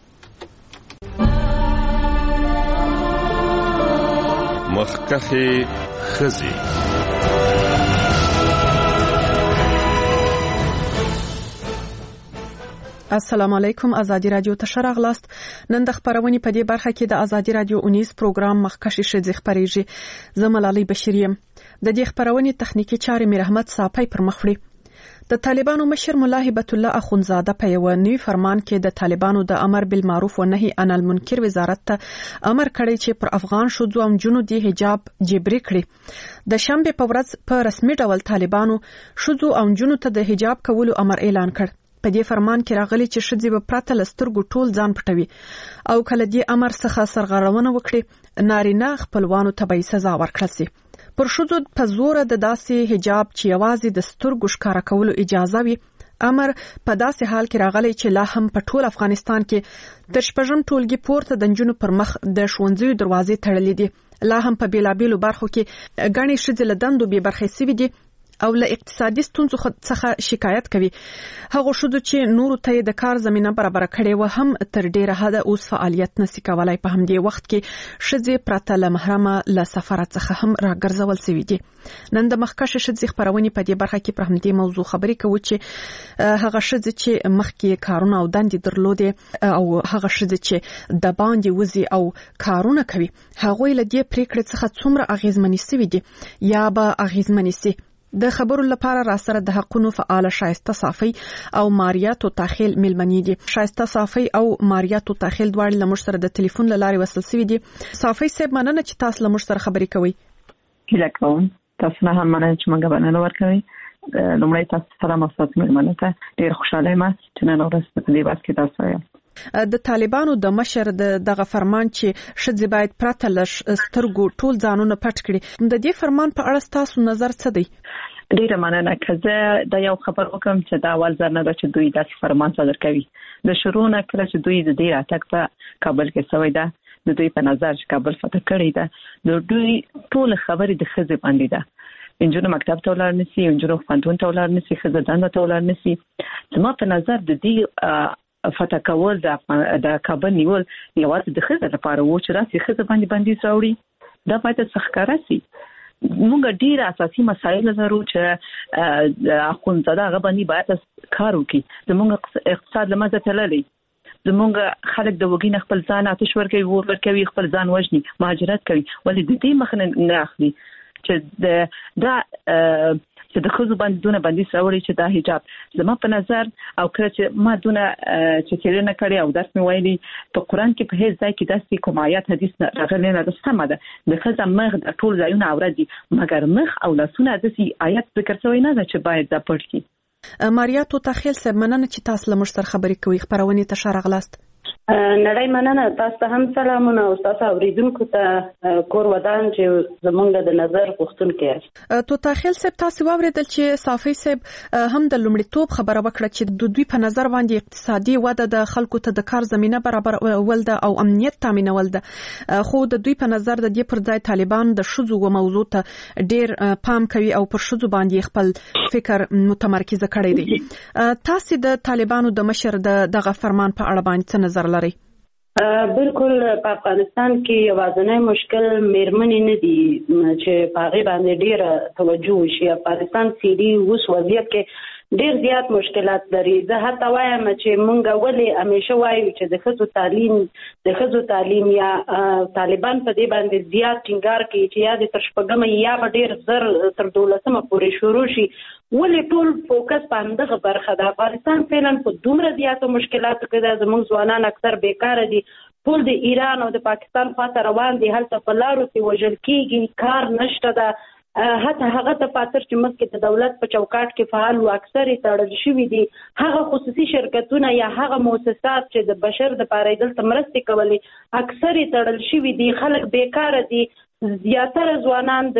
مخکښې ښځې. السلام علیکم. ازادي رادیو ته ښه راغلاست. نن د خبرونې په دې برخه کې د ازادي رادیو اونیز پروګرام مخکښې ښځې خبرېږي. زه ملالۍ بشیر یم. د دې خبرونې تخنیکی چارې میر احمد صافی پر مخ وړي. د طالبانو مشر مولا هبت الله اخونزاده په یو نوی فرمان کې د طالبانو د امر بالمعروف و نهي عن المنکر وزارت ته امر کړی چې پر افغان ښځو او نجونو د حجاب جبري کړي. د شنبه په ورځ په رسمي ډول طالبانو ښځو او نجونو ته د حجاب کولو امر اعلان کړ. په دې فرمان کې راغلي چې ښځې به پرته له سترګو ټول ځان پټوي او کله دې امر څخه سرغړونه وکړي نارینه خپلوانو ته به سزا ورکړل شي. پر ښځو په زور د داسې حجاب چې یوازې د سترګو ښکارا کولو اجازه وي امر په داسې حال کې راغلی چې لا هم په ټول افغانستان کې تر شپږم ټولګي پورته د نجونو پر مخ د ښوونځیو دروازې تړلې دي. لا هم په بیلابیلو برخو کې ګڼې ښځې له دندو بې برخې شوي دي او له اقتصادي ستونزو څخه شکایت کوي. هغه ښځو چې نورو ته د کار زمينه برابر کړي و هم تر ډیره حده اوس فعالیت نشي کولای. په همدې وخت کې ښځې پرته له محرمه له سفر څخه هم راګرځول شوي دي. نن د مخکښې ښځې خبرونه په دې برخه کې پر همدې موضوع خبرې کوو چې هغه ښځې چې مخکې کارونه او دندې درلودې او هغه ښځې چې د باندې وزي او کارونه کوي هغه له دې پریکړې څخه څومره اغیزمنې شوي دي یا به اغیزمنې شي. د خبرو لپاره را سره د حقونو فعال شایسته صافی او ماریا توتاخیل ملمنې دي. شایسته صافی او ماریا توتاخیل دواړه لمر سره د ټلیفون لارې وصل شوي دي. صافی صاحب مننه چې تاسو لمر سره خبرې کوي. هیله کوم تاسو نه هم مننه چې موږ باندې ورکوي. لومړی تاسو سلام او ستاسو ملمنه ته ډیر خوشاله یم چې نن ورځ په دې بحث کې تاسو یم. د طالبانو د مشر دغه فرمان چې ښځې باید پرته له سترګو ټول ځانونه پټ کړي د دې فرمان په اړه تاسو نظر څه دی؟ ډیره مننه. که زه د یو خبر وکم چې دا اول ځل نه ده چې دوی داسې فرمان صادر کوي. د شروع نه کله چې دوی د دې راتګ په کابل کې شوی ده د دوی په نظر چې کابل فتح کړی ده د دوی ټول خبرې د ښځې باندې ده. انجونو مکتب ته ولاړ نشي، انجونو ښوونځي ته ولاړ نشي، ښځه دنده ته ولاړ نشي. زما په نظر د دې فتح کول د کابل نیول یوازې د ښځې لپاره و چې راسي ښځه باندې بندیز راوړي. دا باید څرګنده شي موږ ډیر اساسي مسایل لرو چې اخوندزاده هغه باندې باید کار وکړي. زموږ اقتصاد لمزه تللی، زموږ خلک د وګین خپل ځان آتش ورکوي، ور ورکوي، خپل ځان وژني، مهاجرت کوي. ولې د دې مخ نه اخلي چې د ښځو باندې دونه بندیز راوړي چې دا حجاب زما په نظر او کله چې ما دونه چې څېړنه کړې او درس مې ویلي په قرآن کې په هیڅ ځای کې داسې کوم آیات حدیث راغلی نه ده. سمه ده د ښځه مخ د ټول ځایونه عورت دي، مګر مخ او لاسونه داسې آیات ذکر شوی نه ده چې باید دا پټ کړي. ماریا توتاخیل صاحب، مننه چې تاسو له موږ سره خبرې کوئ. خبرونه ته ښه راغلاست. نړۍ مننه. تاسو ته هم سلامونه او تاسو اوریدونکو ته کور ودان چې زمونږ د نظر غوښتونکي یاست. توتاخیل صاحب، تاسو واوریدل چې صافی صاحب هم د لومړیتوب خبره وکړه چې د دوی په نظر باندې اقتصادي وده د خلکو ته د کار زمينه برابرول ده او امنیت تامینول ده، خو د دوی په نظر د دې پر ځای طالبان د شذو و موضوع ته ډیر پام کوي او پر شذو باندې خپل فکر متمرکز کړی دی. تاسو د طالبانو د مشر دغه فرمان په اړه باندې څه نظر لرئ؟ بالکل په افغانستان کې یوازینی مشکل میرمنې نه دي چې په هغې باندې ډېره توجه وشي. افغانستان سیدي اوس وضعیت کې ډېر زیات مشکلات لري. زه حتی وایم چې مونږ ولې همیشه وایو چې د ښځو تعلیم یا طالبان په دې باندې زیات ټینګار کوي چې یا د تر شپږمه یا به ډېر زر تر 12مه پورې شروع شي. ولې ټول فوکس په همدغه برخه ده؟ افغانستان فعلا په دومره زیاتو مشکلاتو کې ده، زموږ ځوانان اکثر بیکاره دي، ټول د ایران او د پاکستان خواته روان دي، هلته په لارو کې وژل کېږي، کار نشته ده. حتی هغه دفاتر چې مخکې د دولت په چوکاټ کې فعال و اکثر یې تړل شوي دي. هغه خصوصي شرکتونه یا هغه مؤسسات چې د بشر دپاره یې دلته مرستې کولې اکثر یې تړل شوي دي. خلک بیکاره دي، زیاتره ځوانان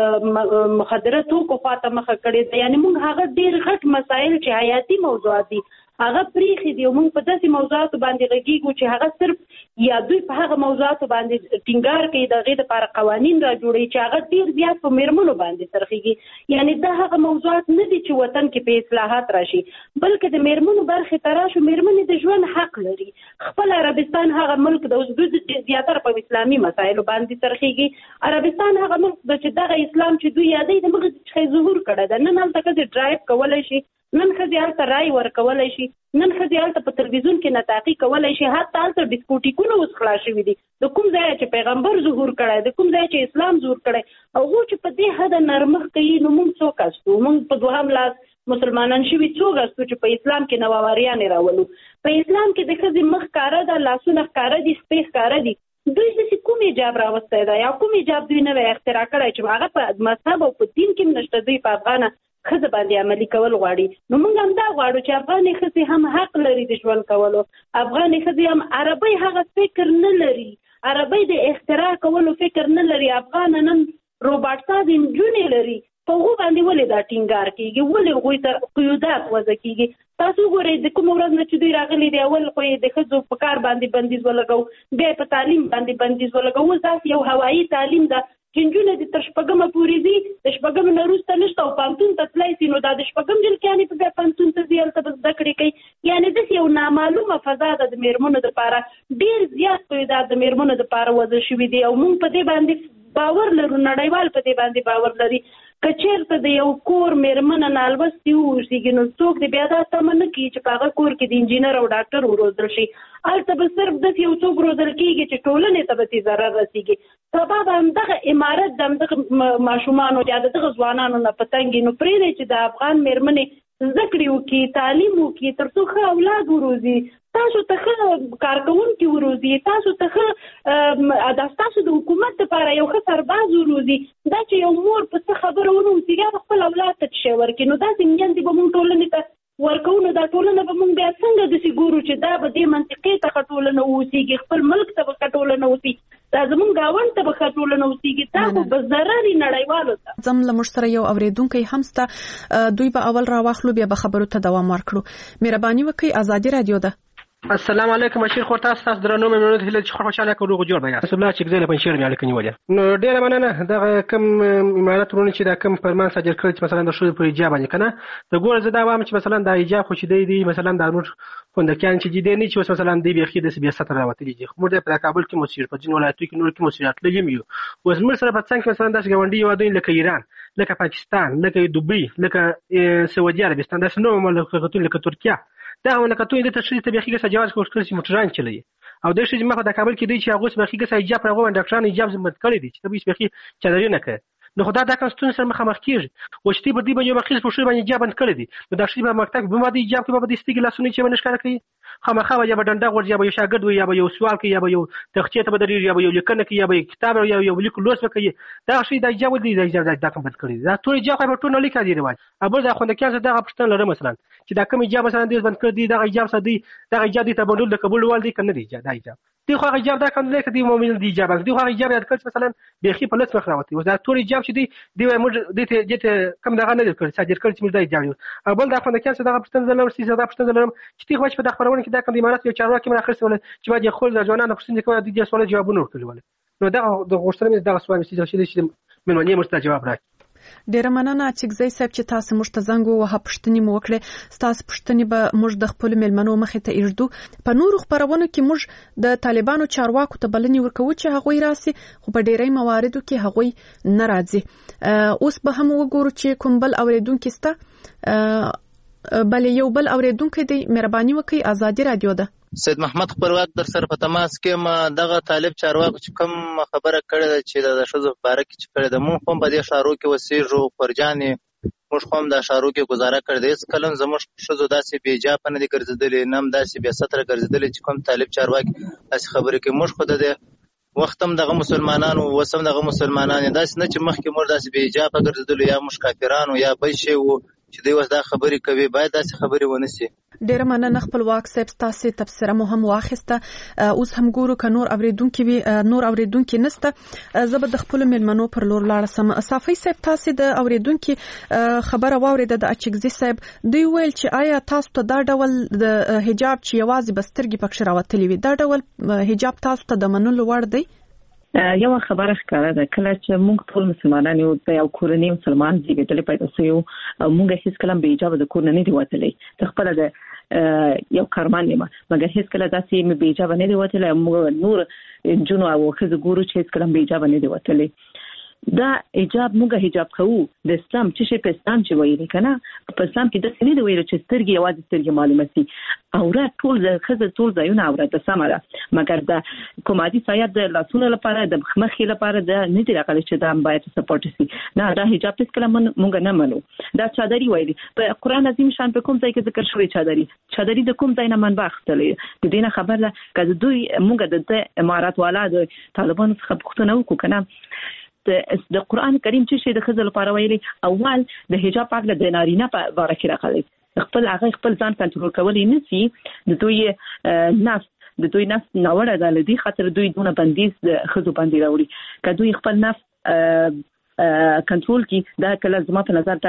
د مخدره توکو خواته مخه کړې ده. یعنې موږ هغه ډېر غټ مسایل چې حیاتي موضوعات دي هغه پریښي دي او موږ په داسې موضوعاتو باندې غږیږو چې هغه صرف یا دوی په هغه موضوعاتو باندې ټینګار کوي د هغې دپاره قوانین را جوړوي چې هغه ډېر زیات په میرمنو باندې څرخیږي. یعنې دا هغه موضوعات نه دي چې وطن کې په اصلاحات راشي، بلکې د میرمنو برخې ته راشو. میرمنې د ژوند حق لري. خپل عربستان هغه ملک د اوس دوی زیاتره په اسلامي مسایلو باندې څرخیږي. عربستان هغه ملک د چې دغه اسلام چې دوی یادوي د مغز څخه ظهور کړی ده. نن هلته ښځې ډرایو کولی شي، نن ښځې هلته رای ورکولی شي، نن ښځې هلته په تلویزیون کې نطاقي کولی شي. حتی هلته ډسکوټیکونه اوس خلاص شوي دي. د کوم ځای چې پیغمبر ظهور کړی، د کوم ځای چې اسلام ظهور کړی، هغو چې په دې حده نرمښت کوي، نو موږ څوک استو؟ موږ په دوهم لاس مسلمانان شوي څوک استو چې په اسلام کې نوآوریانې راولو؟ په اسلام کې د ښځې مخ ښکاره ده، لاسونه ښکاره دي، سپې ښکاره دي. دوی داسې کوم ایجاب راوستی ده یا کوم ایجاب دوی نوی اختراع کړی چې هغه په مذهب او په دین کې هم نشته، دوی په افغانه ښځه باندې عملي کول غواړي. نو موږ هم دا غواړو چې افغانې ښځې هم حق لري د ژوند کولو. افغانې ښځې هم عربۍ هغه فکر نه لري، عربۍ د اختراع کولو فکر نه لري. افغانه نن روباټ ساز نجونې لري، په هغو باندې ولې دا ټینګار کېږي؟ ولې هغوی ته قیودات وضع کېږي؟ تاسو وګورئ د کومه ورځ نه چې دوی راغلي دي، اول خو یې د ښځو په کار باندې بندیز ولګو، بیا په تعلیم باندې بندیز ولګو. اوس داسې یو هوایي تعلیم ده چې نجونې دې تر شپږمه پورې ځي، د شپږمې نه وروسته نشته او پوهنتون ته تللی سي، نو دا د شپږم جلکیانې په بیا پوهنتون ته ځي، هلته به زده کړې کوي. یعنې داسې یو نامعلومه فضا ده د میرمنو دپاره. ډېر زیات قیودات د میرمنو دپاره وضع شوي دي او موږ په دې باندې باور لرو، نړیوال په دې باندې باور لري. که چېرته د یو کور میرمنه نالوستې واوسېږي نو څوک دې بیا دا تمه نه کوي چې په هغه کور کې د انجینر او ډاکټر وروزل شي. هلته به صرف داسې یو څوک روزل کېږي چې ټولنې ته به ترې ضرر رسېږي. سبا به همدغه عمارت د همدغه ماشومانو یا د دغه ځوانانو نه په تنګ نو پرېږدی چې د افغان میرمنې زده کړې وکړي، تعلیم وکړي، تر څو ښه اولاد وروزي، تاسو ته ښه کارکوونکي وروزي، تاسو ته ښه ستاسو د حکومت دپاره یو ښه سرباز وروزي. دا چې یو مور په څه خبره ونه اوسېږي هغه خپل اولاد ته څه شی ورکړي. نو داسې میندې به موږ ټولنې ته ورکوو، نو دا ټولنه به موږ بیا څنګه داسې ګورو چې دا به دې منطقې ته ښه ټولنه واوسېږي، خپل ملک ته به ښه ټولنه اوسي، دا زموږ ګاونډ ته به ښه ټولنه اوسېږي. دا خو به ضرر یې نړیوالو ته. زم له موږ سره یو اورېدونکی هم سته، دوی به اول راواخلو بیا به خبرو ته دوام ورکړو. مهرباني وکړئ، ازادي راډیو ده. السلام علیکم بشیر خور تاسو درنو مېلمنو ته هیله چې خوشاله کوو جوړ بیا رسول الله چې ګزله پنځیر مې الیکم ولیا نو ډیره مننه دا کم امارات ورونه چې دا کم فرمان صادر کړی چې مثلا د شوې پر ایجاب باندې کنه د ګور زدا وام چې مثلا د ایجاب خو چې دی مثلا د نور خوندکان چې دي نه چې مثلا دی بيخي د سیاست راوتلی دي خو د کابل کې مسیر په جن ولایتو کې نور کې مسیرات لګیم یو اوس موږ سره په څنګه مثلا د غونډي یوادوی لکه ایران لکه پاکستان لکه دوبۍ لکه سعودي عربستان د نو مملکتونو لکه ترکیه دا مملکتونه د تشریح طبيعي کې سجاوز کوشش موټران چلی او د شې مخه د کابل کې دی چې هغه سبخي کې ایجاب راغو ډاکټران ایجاب زمت کړی دي چې به سبخي چادرې نه کوي نو خدای دا کانستون سره مخامخ کیږي او چې په دې باندې مخکې په شوی باندې ایجاب بند کړی دي نو دا شی په مکتب به باندې ایجاب کې به د استګ لاسونه چې منشکار کوي خامخا یا به ډنډه ورځي یا به شاګرد وي یا به یو سوال کوي یا به یو تخچې ته بدري یا به یو لیکنه کوي یا به کتاب یا یو لیک لوس کوي دا شی د ایجاب دی د ایجاب دا کوم بند کړی دا ټول ایجاب په ټول لیک دی روان ابل دا خوند کې دا پښتون لري مثلا چې دا کوم ایجاب مثلا دې بند کړی دی دا ایجاب سدي دا ایجاب دي ته بدل د قبول والدي کنه دی دا ایجاب دی خو ایجاب دا کوم دی کدي مؤمن دی ایجاب دی خو ایجاب یاد کړ مثلا بيخي په لټ مخراوتي او دا ټول ایجاب چې دی موږ دته کم دغه نه کړ صادر کړ چې موږ دا ایجاب ابل دا خوند کې دا پښتون زلم سي دا پښتون زلم چې دی خو په خبرونه کې دا کوم امارات یو چارواکي مې اخرسول چې باید خپل د ځوانانو پښتني کوي د دې سوال جوابونه ورکړي نو دا د غوښتنې د سوال چې منونی مرسته جواب راکړي ډیره مننه چې زئی صاحب چې تاسو مشت زنګو وه پښتني مو وکړه تاسو پښتني به موږ د خپل ملمنو مخې ته ایږدو په نورو خبرونو کې موږ د طالبانو چارواکو ته بلنې ورکوو چې هغوی راسي خو په ډیری مواردو کې هغوی نه راځي اوس به هم وګورو چې کوم بل اوریدونکو ستا بلې یو بل اوریدونکو دی مهرباني وکړئ ازادي رادیو ده سید محمد خپلواک در سره په تماس کې ما دغه طالب چارواکو چې کوم خبره کړې ده چې د شذو باره کې چې کړې ده مونږ هم په دې اشارو کې وسیږو پرجانې موږ هم د اشارو کې گزاره کړې ده هیڅ کلم زموږ شذو داسې بې جاپه نه دي ګرځېدلې نه هم داسې بې ستره ګرځېدلې چې کوم طالب چارواکي داسې خبرې کوي موږ خو د دې وخت هم دغه مسلمانانو اوس هم دغه مسلمانان داسې نه چې مخکې موږ داسې بې جاپه ګرځېدلو یا موږ کافرانو یا بل شی وو چې دوی اوس دا خبرې کوي باید داسې خبرې ونه سي ډیره مننه خپلواک صاحب تاسو تبصره مو هم واخیسته اوس هم ګورو ک نور اوریدونکو وی نور اوریدونکو نسته زبر د خپل ملمنو پر لور لاړ سم صافي صاحب تاسو د اوریدونکو خبره واوریده د اچګزي صاحب دوی ویل چې آیا تاسو ته دا ډول د حجاب چې یوازې بسترګي پکښ راوتلی وي دا ډول حجاب تاسو ته د منلو وړ دی یو خبره ښکاره ده کله چې موږ ټول مسلمانان یو د یو کورنۍ مسلمان زیږیدلی پیدا سوی یو موږ هیڅ کله بې حجابه د کور نه دي وتلی ته خپله د یو کارمان یم مګر هیڅ کله داسې مې بې حجابه نه دي وتلی موږ نور نجونو او ښځو ګورو چې هیڅ کله بې حجابه نه دي وتلی دا حجاب موږ حجاب کوو د اسلام چې په اسلام چې وایي کنه په اسلام کې د سنې دی ویل چې سترګې یوازې سترګې معلومه سي عورت ټول د ښځې ټول ځایونه عورت سمه ده مګر د کومادي سایت د لاسونو لپاره د مخې لپاره د نه دی راغلی چې دا باید سپورټ سي نه دا حجاب هیڅ کله موږ نه منو دا چادري وایي په قران عظیم شان په کوم ځای کې ذکر شوی چادري د کوم ځای نه منبع اخیستلې د دې نه خبر ده که دوی موږ د امارات والا د طالبانو څخه پوښتنه وکړو کنه د قران کریم چې شي د خزل لپاره ویلي اول د حجاب پاک د نارینه په باره کې راغلی خپل ځان کنټرول کولای نه سي د دوی نفس ناوړه ده لدی خاطر دوی دونه بندیز د خزو باندې راوړي که دوی خپل نفس کنټرول کی دا کله زما په نظر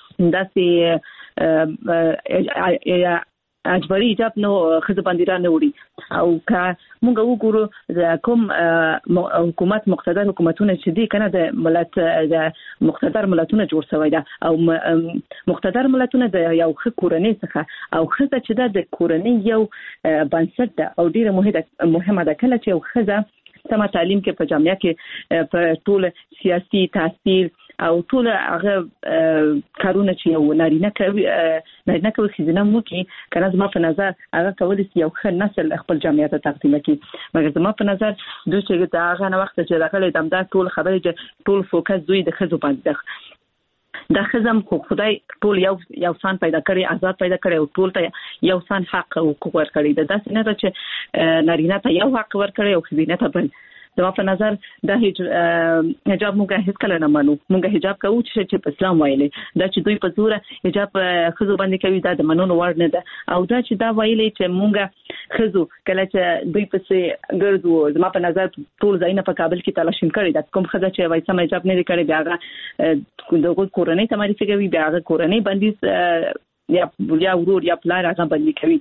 داسې اجباري حجاب نو خزو باندې را نه وړي او که موږ وګورو د کوم حکومت مقتدر حکومتونه چې دي کنه د ملت د مقتدر ملتونه جوړ شوی ده او مقتدر ملتونه د یو ښه کورنۍ څخه او ښځه چې د کورنۍ یو بنسټ ده او ډیره مهمه ده کله چې یو ښځه سم تعلیم کې په جامعه کې په ټول سیاسي تحصیل او ټول هغه کارونه چې یو نارینه کوي خزینه مو کې کنه زما په نظر هغه کولای شي یو ښه نسل خپل جامعه ته تقدیم کړي مګر زما په نظر دوی چې دا هغه نه وخت چې راغلي دمدا ټول خبرې چې ټول فوکس دوی د خزو باندې دا خزم خو خدای ټول یو سان پیدا کړی آزاد پیدا کړی او ټول ته یو سان حق او حقوق ورکړي دا داسې نه ده چې نارینه ته یو حق ورکړي او خزینه ته بل زما په نظر دا حجاب موږ هیڅ کله نه منو موږ حجاب کوو چې په اسلام وایي دا چې دوی په زور حجاب خزو باندې کوي دا د منونو وړ نه ده او دا چې دا وایي چې موږ خزو کله چې دوی پسې ګرځو زما په نظر ټول ځایونه په کابل کې تلاشین کړي دا کوم خزه چې وایي سم حجاب نه کړي بیا هغه د کورنۍ ته معرفي کوي بیا هغه کورنۍ باندې یا ورور یا پلار هغه بندي کوي.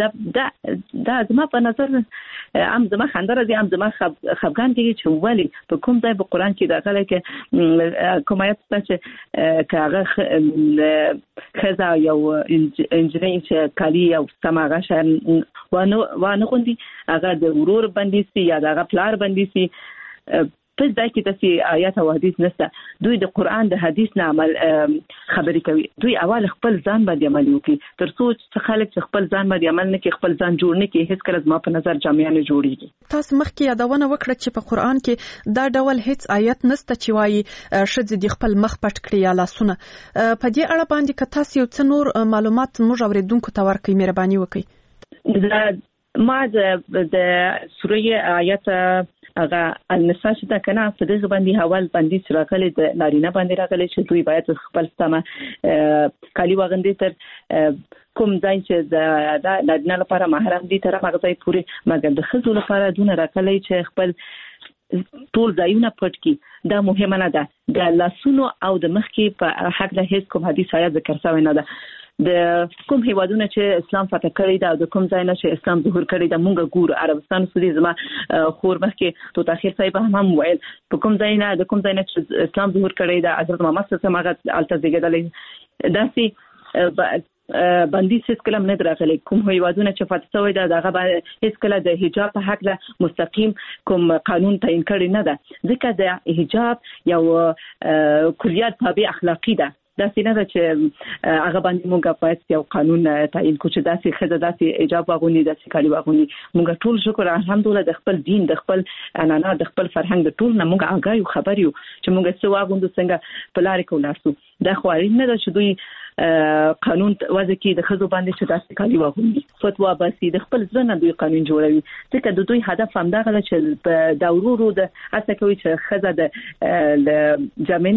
دا زما په نظر هم زما خنده راځي، هم زما خفګان کېږي چې ولې په کوم ځای په قرآن کې راغلی کې کوم آیت شته چې که هغه ښځه یو نجلۍ چې کالي او سم هغه شیان وانه غوندي هغه د ورور بندي سي یا د هغه پلار بندي سي. په ځای کې داسې آیات او حدیث نشته. دوی د قرآن د حدیث نه عمل خبرې کوي. دوی اول خپل ځان باندې عمل وکړي، تر څو چې خلک چې خپل ځان باندې عمل نه کوي، خپل ځان جوړ نه کوي، هیڅ کله زما په نظر جامعه نه جوړیږي. تاسو مخکې یادونه وکړه چې په قرآن کې دا ډول هیڅ آیت نشته چې وایي ښځې د خپل مخ پټ کړي یا لاسونه. په دې اړه باندې که تاسو یو څه نور معلومات موږ اوریدونکو ته ورکړئ، مهرباني وکړئ. ما د سوره آیت هغه النساء چې دا کنه په دغه باندې حوال باندې راغلي د نارینه باندې راغلي چې دوی باید خپل سمه کالی واغندي تر کوم ځای چې د نارینه لپاره محرم دي تر هغه ځای پورې، مګر د ښځو لپاره دونه راغلي چې خپل ټول ځایونه پټ کی. دا مهمه نه ده. د لاسونو او د مخ کې په حق له هیڅ کوم حدیث آیات ذکر شوی نه ده. د کوم هیوادونه چې اسلام فتح کړی دا د کوم ځای نه چې اسلام ظهور کړی دا مونږ ګورو. عربستان سعودي زما خور مخکې تو تاخير صاحب هم ویل په کوم ځای نه د کوم ځای نه چې اسلام ظهور کړی دا حضرت محمد صلی الله علیه وسلم هغه التزیګدل داسې بندیز هیڅ کله نه راغلی. کوم هیوادونه چې فتح شوی دا دغه هیڅ کله د حجاب په حق له مستقیم کوم قانون تعیین کړی نه ده، ځکه د حجاب یو کلیات تابع اخلاقی ده. دا څنګه ده چې هغه باندې موږ باید یو قانون تعیین کړو چې داسې خزه داسې حجاب واغوني، داسې کالي واغوني. موږ ټول شکر الحمدلله د خپل دین، د خپل عنعنات، د خپل فرهنګ د ټول نه موږ آگاه یو، خبر یو چې موږ څه واغوندو، څنګه په لارې کې ولاسو. دا خو اړین نه ده چې دوی قانون وضع کې د خزو باندې چې داسې کالي واغوندي. فتوا باسي د خپل ځل نه دوی قانون جوړوي، ځکه د دوی هدف هم دا ده چې په دورو د هڅه کوي چې خزه د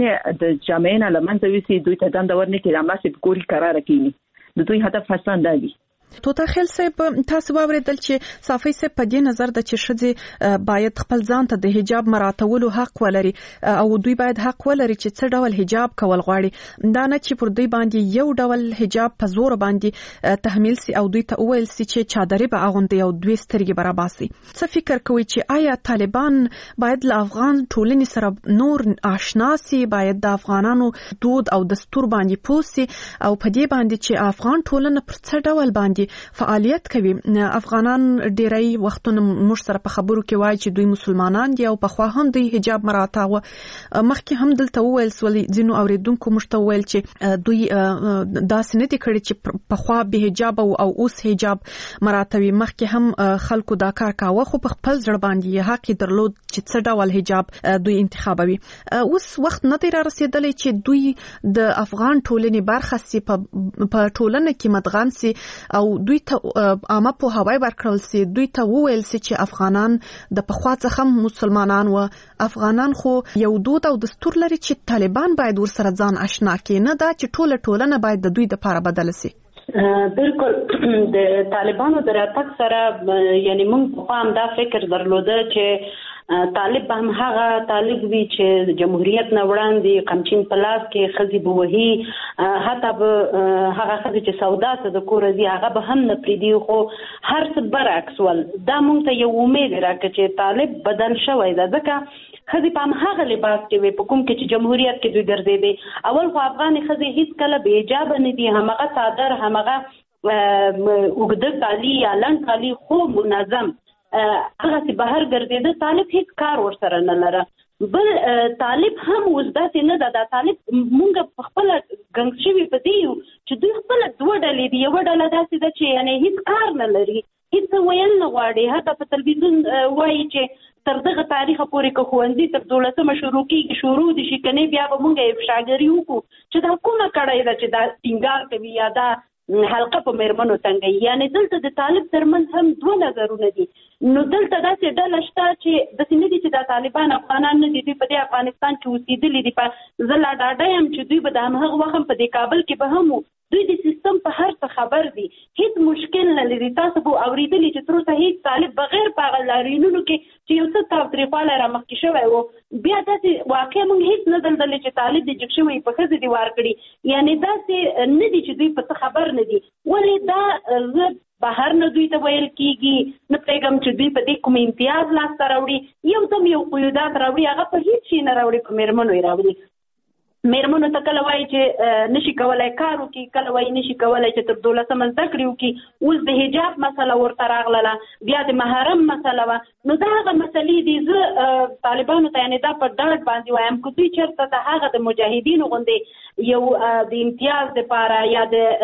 جامعه نه لمنځه ویسي، دوی ته دنده ورنکړي، اماسه ګوري قرار کړي. د دوی هدف حسن دی. توتا خیل صاحب تاسو واوریدل چې صافی صاحب په دې نظر د چې ښځې باید خپل ځان ته د حجاب مراعاتولو حق ولري او دوی باید حق ولري چې څه ډول حجاب کول غواړي، دا نه چې پر دوی باندې یو ډول حجاب په زور باندې تحمیل سي او دوی ته وویل سي چې چادرې به اغوندي او دوی سترګې براباسي. څه فکر کوي چې آیا طالبان باید له افغان ټولنې سره نور آشنا سي، باید د افغانانو دود او دستور باندې پوسي او په دې باندې چې افغان ټولنه پر څه ډول باندې فعالیت کوي؟ افغانان ډیری وختونه موږ سره په خبرو کې وایي چې دوی مسلمانان دي او په خوا هم دوی حجاب مراعاتاوه. مخکې هم دلته وویل سولي ځینو اوریدونکو موږ ته وویل چې دوی داسې نه دي کړي چې په خوا به حجاب او اوس حجاب مراعاتوي. مخکې هم خلکو دا کار کاوه خو په خپل ځړ باندې حق درلود چې څه ډول حجاب دوی انتخابوي. اوس وخت نه دی را رسیدلی چې دوی د افغان ټولنې برخه سي، په ټولنه کې مدغم سي او دوی ته عامه پوهاوی ورکړل سي، دوی ته وویل سي چې افغانان د پخوا څخه مسلمانان و. افغانان خو یو دود او دستور لري چې طالبان باید ورسره ځان آشنا کړي، نه دا چې ټولنه باید د دوی لپاره بدل سي. بالکل د طالبانو د راتګ سره یعنی موږ په هم دا فکر درلوده چې طالب هم هغه طالب وی چې جمهوریت نه وړاندې قمچین په لاس کې خزي بوهي، حتی به هغه خزي چې سودا ته د کورزي هغه به هم نه پریدي. خو هر څه برعکس ول. دا مونږ ته یو امید راکړي چې طالب بدل شوی ده، ځکه خزي په هغه لباس کې وي په کوم کې چې جمهوریت کې دوی ګرځېدي. اول خو افغاني خزي هیڅ کله به حجاب نه دي، همغه صادر، همغه وګړه کالی یا لنډ کالی خو منظم هغه چې بهر ګرځېده. طالب هیڅ کار ورسره نه لره. بل طالب هم اوس داسې نه ده. دا طالب مونږ په خپله ګنګ شوي په دې یو چې دوی خپله دوه ډلې دي. یوه ډله داسې ده چې یعنې هیڅ کار نه لري، هیڅ ویل نه غواړي. حتی په تلویزیون وایي چې تر دغه تاریخه پورې که ښوونځي تر 12مه شروع کېږي شروع دي شکنې، بیا به مونږ افشاګري وکړو چې دا کومه کړی ده چې دا ټینګار کوي یا دا حلقه په میرمنو څنګه. یعنی دلته د طالب ترمنځ هم دوه نظرونه دي. نو دلته داسې ډله شته چې داسې نه دي چې دا طالبان افغانان نه دي، دوی په دې افغانستان کې اوسېدلي دي. زه لا ډاډه یم چې دوی به د همغه وخت په دې کابل کې به هم دوی د سیستم په هر څه خبر دي، هیڅ مشکل نه کړی دي. تاسو به اوریدلی چې تر اوسه هیڅ طالب بغیر په هغه لاریونونو کې چې یو څه تاوتریخوالی رامخکې شوی و بیا داسې واقع موږ هیڅ نه درلودلی چې طالب د جګ شوی په ښځې دې وار کړي. یعنې داسې نه دي چې دوی په څه خبر نه دي. ولې دا بهر نه دوی ته ویل کېږي نه پوهېږم چې دوی په دې کوم امتیاز لاسته راوړي. یو دم یو قیودات راوړي هغه په هیڅ شي نه راوړي، په مېرمنو یې راوړي. مېرمنو ته کله وایي چې نشي کولی کار وکړي، کله وایي نشي کولی چې تر 12 زده کړې وکړي. اوس د حجاب مسله ورته راغله، بیا د محرم مسله وه. نو دا هغه مسلې دي. زه طالبانو ته یعنې دا په ډاډ باندې وایم که دوی چېرته د هغه د مجاهدینو غوندې یو د امتیاز دپاره یا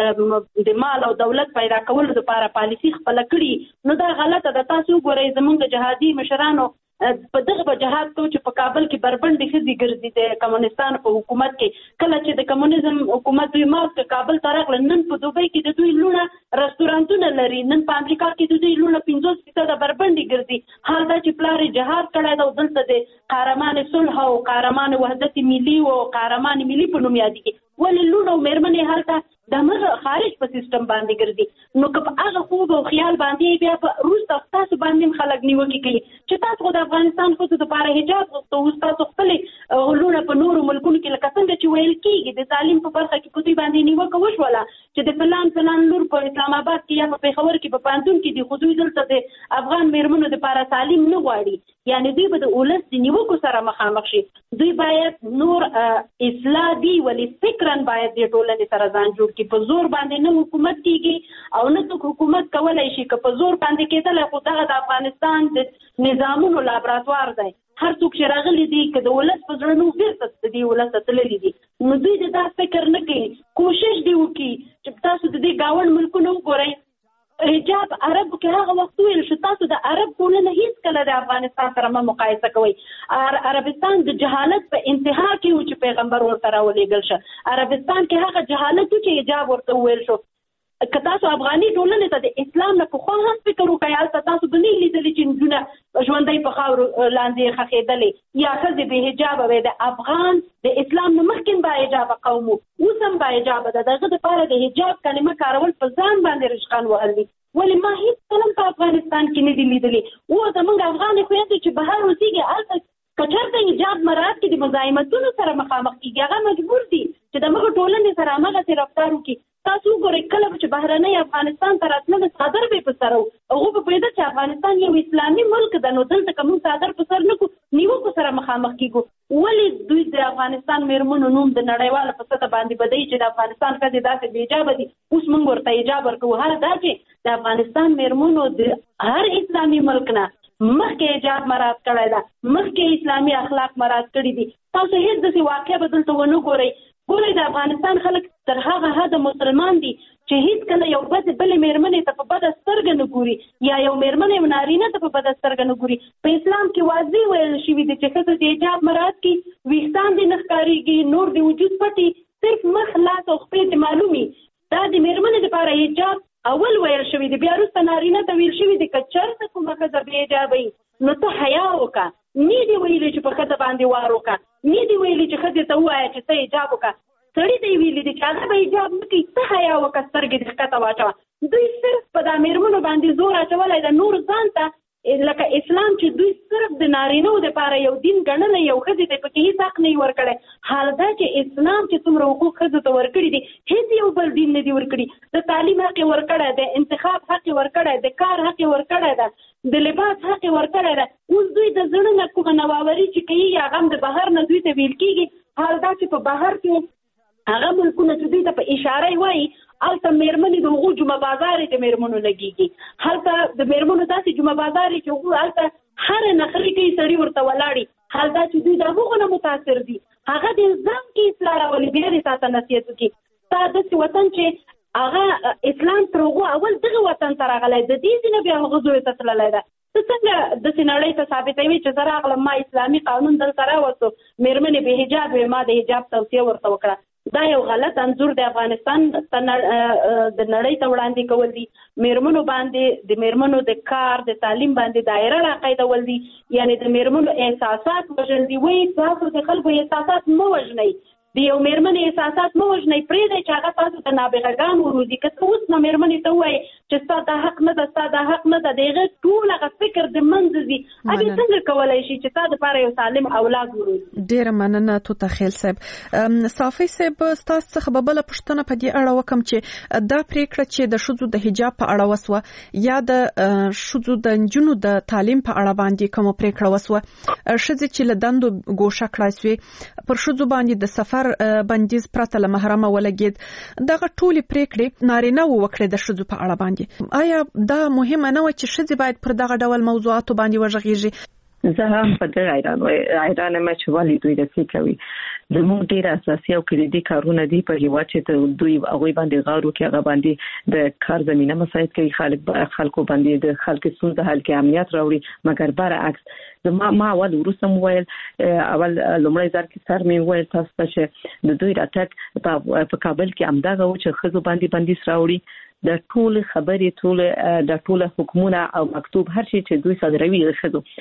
د مال او دولت پیدا کولو دپاره پالیسي خپله کړي نو دا غلطه ده. تاسو وګورئ زموږ د جهادي مشرانو په دغه به جهاد کوو چې په کابل کې بربنډې ښځې ګرځي د کمونستانو په حکومت کې. کله چې د کمونیزم حکومت دوی مات کړ کابل ته راغله، نن په دوبۍ کې د دوی لوڼه رستورانتونه لري، نن په امریکا کې د دوی لوڼه 50% بربنډې ګرځي. حال دا چې پلار یې جهاد کړی ده او دلته د قهرمان صلح او قهرمان وحدت ملي او قهرمان ملي په نوم یادېږي. ولې لوڼه او مېرمنې هلته د مغه خارج په سیستم باندې ګرځي. نو که په هغه خوب او خیال باندې بیا په وروسته تاسو باندې خلک نیوکې کوي چې تاسو خو د افغانستان ښځو دپاره حجاب غوښته، اوس تاسو خپلې لوڼه په نورو ملکونو کې لکه څنګه چې ویل کېږي د تعلیم په برخه کې په دوی باندې نیوکه وشوله چې د فلان لور په اسلام آباد کې یا په پېښور کې په پوهنتون کې دي خو دوی دلته د افغان مېرمنو دپاره تعلیم نه غواړي. یعنې دوی به د ولس د نیوکو سره مخامخ شي. دوی باید نور اصلاح دي ولې فکرا باید د ټولنې سره ځان جوړ کړي. په زور باندې نه حکومت کېږي او نه څوک حکومت کولی شي. که په زور باندې کېدلی خو دغه د افغانستان د نظامونو لابراتوار دی. هر څوک چې راغلی دی که د ولس په زړه نو بېرته د دې ولس ته تللي دي نو دوی د دا فکر نه کوي. کوشش دې وکړي چې تاسو د دې ګاونډ ملکونه وګورئ. حجاب عربو کې هغه وخت ویل شو تاسو د عرب ټولنه هیڅ کله د افغانستان سره مه مقایسه کوئ. عربستان د جهالت په انتها کې و چې پیغمبر ورته راولېږل شه. عربستان کې هغه جهالت و چې حجاب ورته وویل شو. که تاسو افغاني ټولنې ته د اسلام نه پخوا هم فکر وکړئ هلته تاسو به نه یې لیدلي چې نجونه ژوندی په خاورو لاندې یې ښخېدلې یا ښځې بې حجابه وې. د افغان د اسلام نه مخکې با حجابه قوم و، اوس هم با حجابه ده. د هغه دپاره د حجاب کلمه کارول په ځان باندې رشقان وهل دي. ولې ما هېڅ کله هم په افغانستان کې نه دي لیدلي. او زموږ افغانې خویندې چې بهر اوسېږي هلته که چېرته حجاب مراعات کړي د مزاحمتونو سره مخامخ کېږي. هغه مجبور دي چې د مغه ټولنې سره همغسې رفتار وکړي. تاسو وګورئ کله چې بهرنۍ افغانستان ته راتله د څادر به یې په سر و. هغوی به پوهېده چې افغانستان یو اسلامي ملک ده نو دلته که موږ څادر په سر نه کړو نیوکو سره مخامخ کېږو. ولې دوی د افغانستان مېرمنو نوم د نړیواله په سطح باندې بدوي چې د افغانستان ښځې داسې بې حجابه دي اوس موږ ورته حجاب ورکوو. هر دا چې د افغانستان مېرمنو د هر اسلامي ملک نه مخکې حجاب مراعات کړی ده، مخکې اسلامي اخلاق مراعات کړي دي. تاسو هېڅ داسې واقع به دلته ونه ګورئ. ګورئ د افغانستان خلک تر هغه حده مسلمان دي چې هېڅ کله یو بلې مېرمنې ته په بده سترګه نه ګوري یا یو مېرمن یو نارینه ته په بده سترګه نه ګوري. په اسلام کې واضح ویل شوي دي چې ښځه د حجاب مراعات کړي، ویښتان دې نه ښکارېږي، نور د وجود پټي، صرف مخ لاس او خپې دې معلومي. دا د مېرمنې دپاره حجاب اول ویل شوي دي. بیا وروسته نارینه ته ویل شوي دي که چېرته کومه ښځه بې حجابه وي نو ته حیا وکړه. نه دې ویلي چې په ښځه باندې وار وکړه، نه دې ویلي چې ښځې ته ووایه چې ته حجاب وکړه. سړي ته یې ویلي دي چې هغه به حجاب نه کوي، ته حیا وکړه، سترګې دې ښکته واچوه. دوی صرف په دا مېرمنو باندې زور اچولی ده. نور ځان ته لکه اسلام چې دوی صرف د نارینهو دپاره یو دین ګڼلی، یو ښځې ته پکې هېڅ حق نه یې ورکړی. حال دا چې اسلام چې څومره حقوق ښځو ته ورکړي دي هېڅ یو بل دین نه دي ورکړي. د تعلیم حق یې ورکړی، د انتخاب حق یې ورکړی، د کار حق یې ورکړی ده، د لباس حق یې ورکړی ده. اوس دوی د زړه نه کومه نواوري چې کوي هغه هم د بهر نه دوی ته ویل کېږي. حال دا چې په بهر کې هغه ملکونه چې دوی ته په اشاره یې وایي هلته مېرمنې د هغو جمعه بازار د مېرمنو لګېږي. هلته د مېرمنو داسې جمعه بازار چې هغوی هلته هره نخرې کوي، سړي ورته ولاړي. حال دا چې دوی د هغو نه متاثر دي. هغه د ځان کې اصلاح راولي، بیا دې تا ته نصیحت وکړي. ستا داسې وطن چې هغه اسلام تر هغو اول دغه وطن ته راغلی، د دې ځینه بیا هغه زوی ته تللی ده. ته څنګه داسې نړۍ ته ثابتوي چې زه راغلم ما اسلامي قانون دلته راوستو، مېرمنې بې حجاب وې، ما د حجاب توصیه ورته وکړه. دا یو غلط انځور د افغانستان د نړۍ ته وړاندې کول دي. مېرمنو باندې د مېرمنو د کار د تعلیم باندې دایره راقیدول دي، یعنې د مېرمنو احساسات وژل دي. وایي تاسو د خلکو احساسات مه وژنئ، د یو میرمنې احساسات مو وژنئ، پرېږدئ چې هغه تاسو ته نابغهګان وروزي. که ته اوس نه میرمنې ته ووایي چې ستا دا حق نه ده، ستا دا حق نه ده، د هغې ټول هغه فکر د منځه ځي، هغې څنګه کولی شي چې تا دپاره یو سالم اولاد وروزي. ډېره مننه توته خیل صاحب. صافي صاحب ستاسو څخه به بله پوښتنه په دې اړه وکړم چې دا پرېکړه چې د ښځو د حجاب په اړه وسوه یا د ښځو د نجونو د تعلیم په اړه باندې کومه پرېکړه وسوه، ښځې چې له دندو ګوښه کړای سوې، پر ښځو باندې د سفر بندیز پرته له محرمه ولګېد، دغه ټولې پرېکړې نارینه وکړې د ښځو په اړه باندې. آیا دا مهمه نه وه چې ښځې باید پر دغه ډول موضوعاتو باندې وغږېږي؟ زه هم په دې حیرانه یم چې ولې دوی داسې کوي. زموږ ډېر اساسي او کلیدي کارونه دي په هېواد چې دوی هغوی باندې غور وکړي، هغه باندې د کار زمینه مساعد کوي، خلکو باندې د خلکو ستونزې حل کوي، امنیت راوړي. مګر برعکس ما اول وروسته مو ویل، اول لومړی ځل کې سر مې ویل تاسو ته چې د دوی راتګ په کابل کې همدغه و چې ښځو باندې بندیز راوړي. د ټول خبرې د ټول حکمونه او مکتوب هر شي چې دوی صادروي د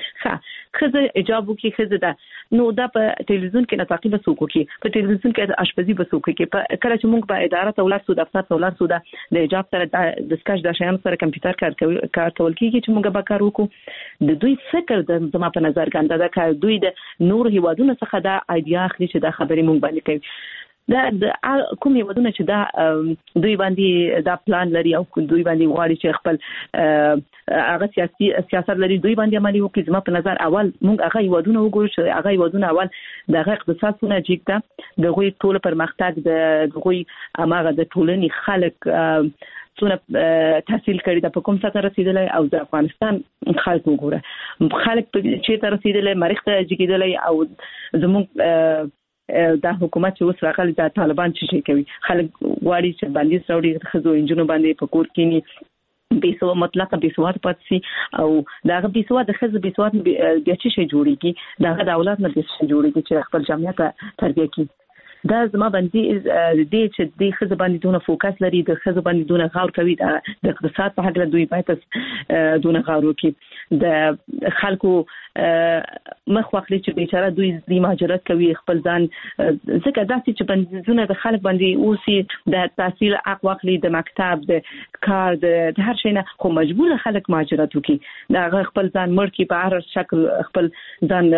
ښځو حجاب وکړي، ښځه ده نو دا په ټلویزیون کې نطاقي به څوک وکړي، په ټلویزیون کې اشپزي به څوک وکړي. کله چې موږ په اداره ته ولاړ سو، دفتر ته ولاړ سو، د حجاب سره د سکاش د شیانو سره کمپیوټر کار کول کېږي چې موږ به کار وکړو. د دوی فکر د زما په نظر ګنده ده که دوی د نور هیوادونو څخه دا ایډیا اخلي چې دا خبرې موږ باندې کوي. دا کوم هیوادونه چې دا دوی باندې دا پلان لري او دوی باندې غواړي چې خپل هغه سیاست لري دوی باندې عملي وکړي، زما په نظر اول موږ هغه هیوادونه وګورو چې هغه هیوادونه اول دغه اقتصادونه جګ دغه ټول پرمختګ دغه هغه د ټولنې خلک څونه تحصیل کړي د په کوم څه رسیدلی، او د افغانستان خلک وګوره خلک چې ته رسیدلی مریخ ته جګیدلی، او زموږ دا حکومت چې اوس راغلی د طالبان چې کوي، خلک غواړي چې بندیز راوړي ښځو انجونو باندې په کور کېني، مطلقه بېسواده پاتې شي، او د هغه بېسواده ښځه بېسواده بیا څه شی جوړېږي، د هغه د اولاد نه بیا څه شی جوړېږي چې خپل جامعه ته تربیه کړي. دا زما باندې دې چې د ښځو باندې دونه فوکس لري، د ښځو باندې دونه غور کوي، د اقتصاد په هکله دوی باید دونه غور وکړي، د خلکو مخ واخلي چې بیچاره دوی مهاجرت کوي خپل ځان، ځکه داسې چې بندیزونه د خلک باندې اوسي، د تحصیل حق واخلي، د مکتب، د کار، د هر شي نه، خو مجبور خلک مهاجرت وکړي، د خپل ځان مړ کړي، په هر شکل خپل ځان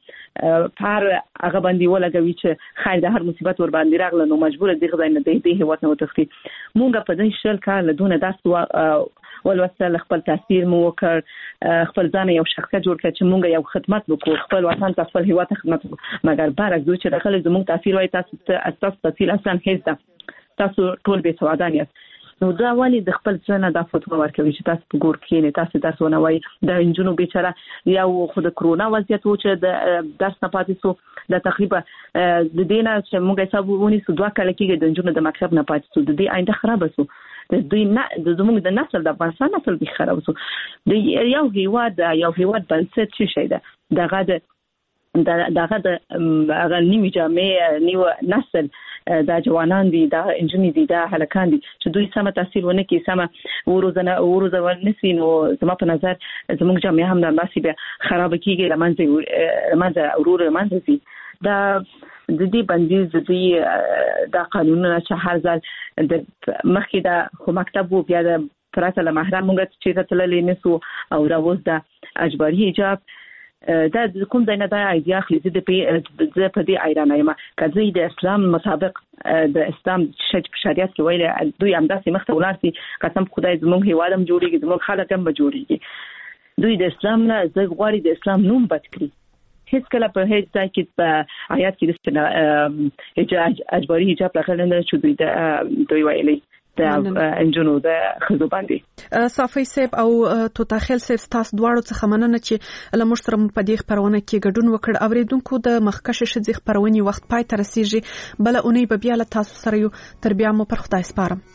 پر هغه باندې ولګوي چې خیر د هر مصیبت ور باندې راغله نو مجبور دي غځای نه دی هیواد نه وتښتي. مونږ په دې شل کال دونه داس ولوسل خپل تاثیر مو وکړ، خپل ځان یو شخصیت جوړ کړ چې مونږ یو خدمت وکړو، خپل وطن ته خپل هیواد ته خدمت وکړو. مګر برعکس دوی چې داخله زموږ تاثیر وای تاسو تاثیر اصلا هیڅ ده، تاسو ټول به سوادان یاست. نو دا والی د خپل ځنه د فتوا ورکوي چې تاسو په ګور کې نه تاسو درس ونه وای. د انجونو بیچاره یو خود کرونا وضعیت و چې د درس نه پاتې سو، د تقریبا د دینه چې موږ حساب ونیسو 2 کال کې د انجونو د مکتب نه پاتې سو، د دې آینده خراب سو، د دوی نه د زموږ د نسل د افغانستان نسل به خراب سو. د یو هیواد بنسټ چې شي دغه هغه نیو جامعه نیو نسل دا جوانان دي، دا انجونی دي، دا هلکان دي چې دوی سم تحصیل ونه کې سم وروزه ونسي، نو زما په نظر زموږ جامعه هم داسې به خراب کیږي، لمنځه ورور لمنځه ځي. دا د دې بندیز د دې دا قانونونه چې هر ځل د مخکې دا خو مکتب وو، بیا د پرته له محرم موږ چې تللې نسو، او دا اوس د اجباري حجاب دا کوم ځای نه دا ایډیا اخلي. زه په دې حیرانه یم که دوی د اسلام مطابق د اسلام شریعت کې ویل دوی همداسې مخته ولاړ سي، قسم خدای زموږ هیواد هم جوړېږي، زموږ خلک هم به جوړېږي. دوی د اسلام نه زه غواړي د اسلام نوم بد کړي. هیڅ کله په هیڅ ځای کې په آیات کې د اجباري حجاب راغلی نه چې دوی ویلي د انجونو د خزو باندې. صافي صاحب او توتاخیل صاحب تاسو دواړو څخه مننه چې له موږ سره په دې خبرونه کې ګډون وکړ. اوریدونکو د مخکښ ښځې خبرونې وخت پای ته رسیږي، بل اونۍ به بیا له تاسو سره یو، تر بیا مو پر خدای سپارم.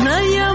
حياة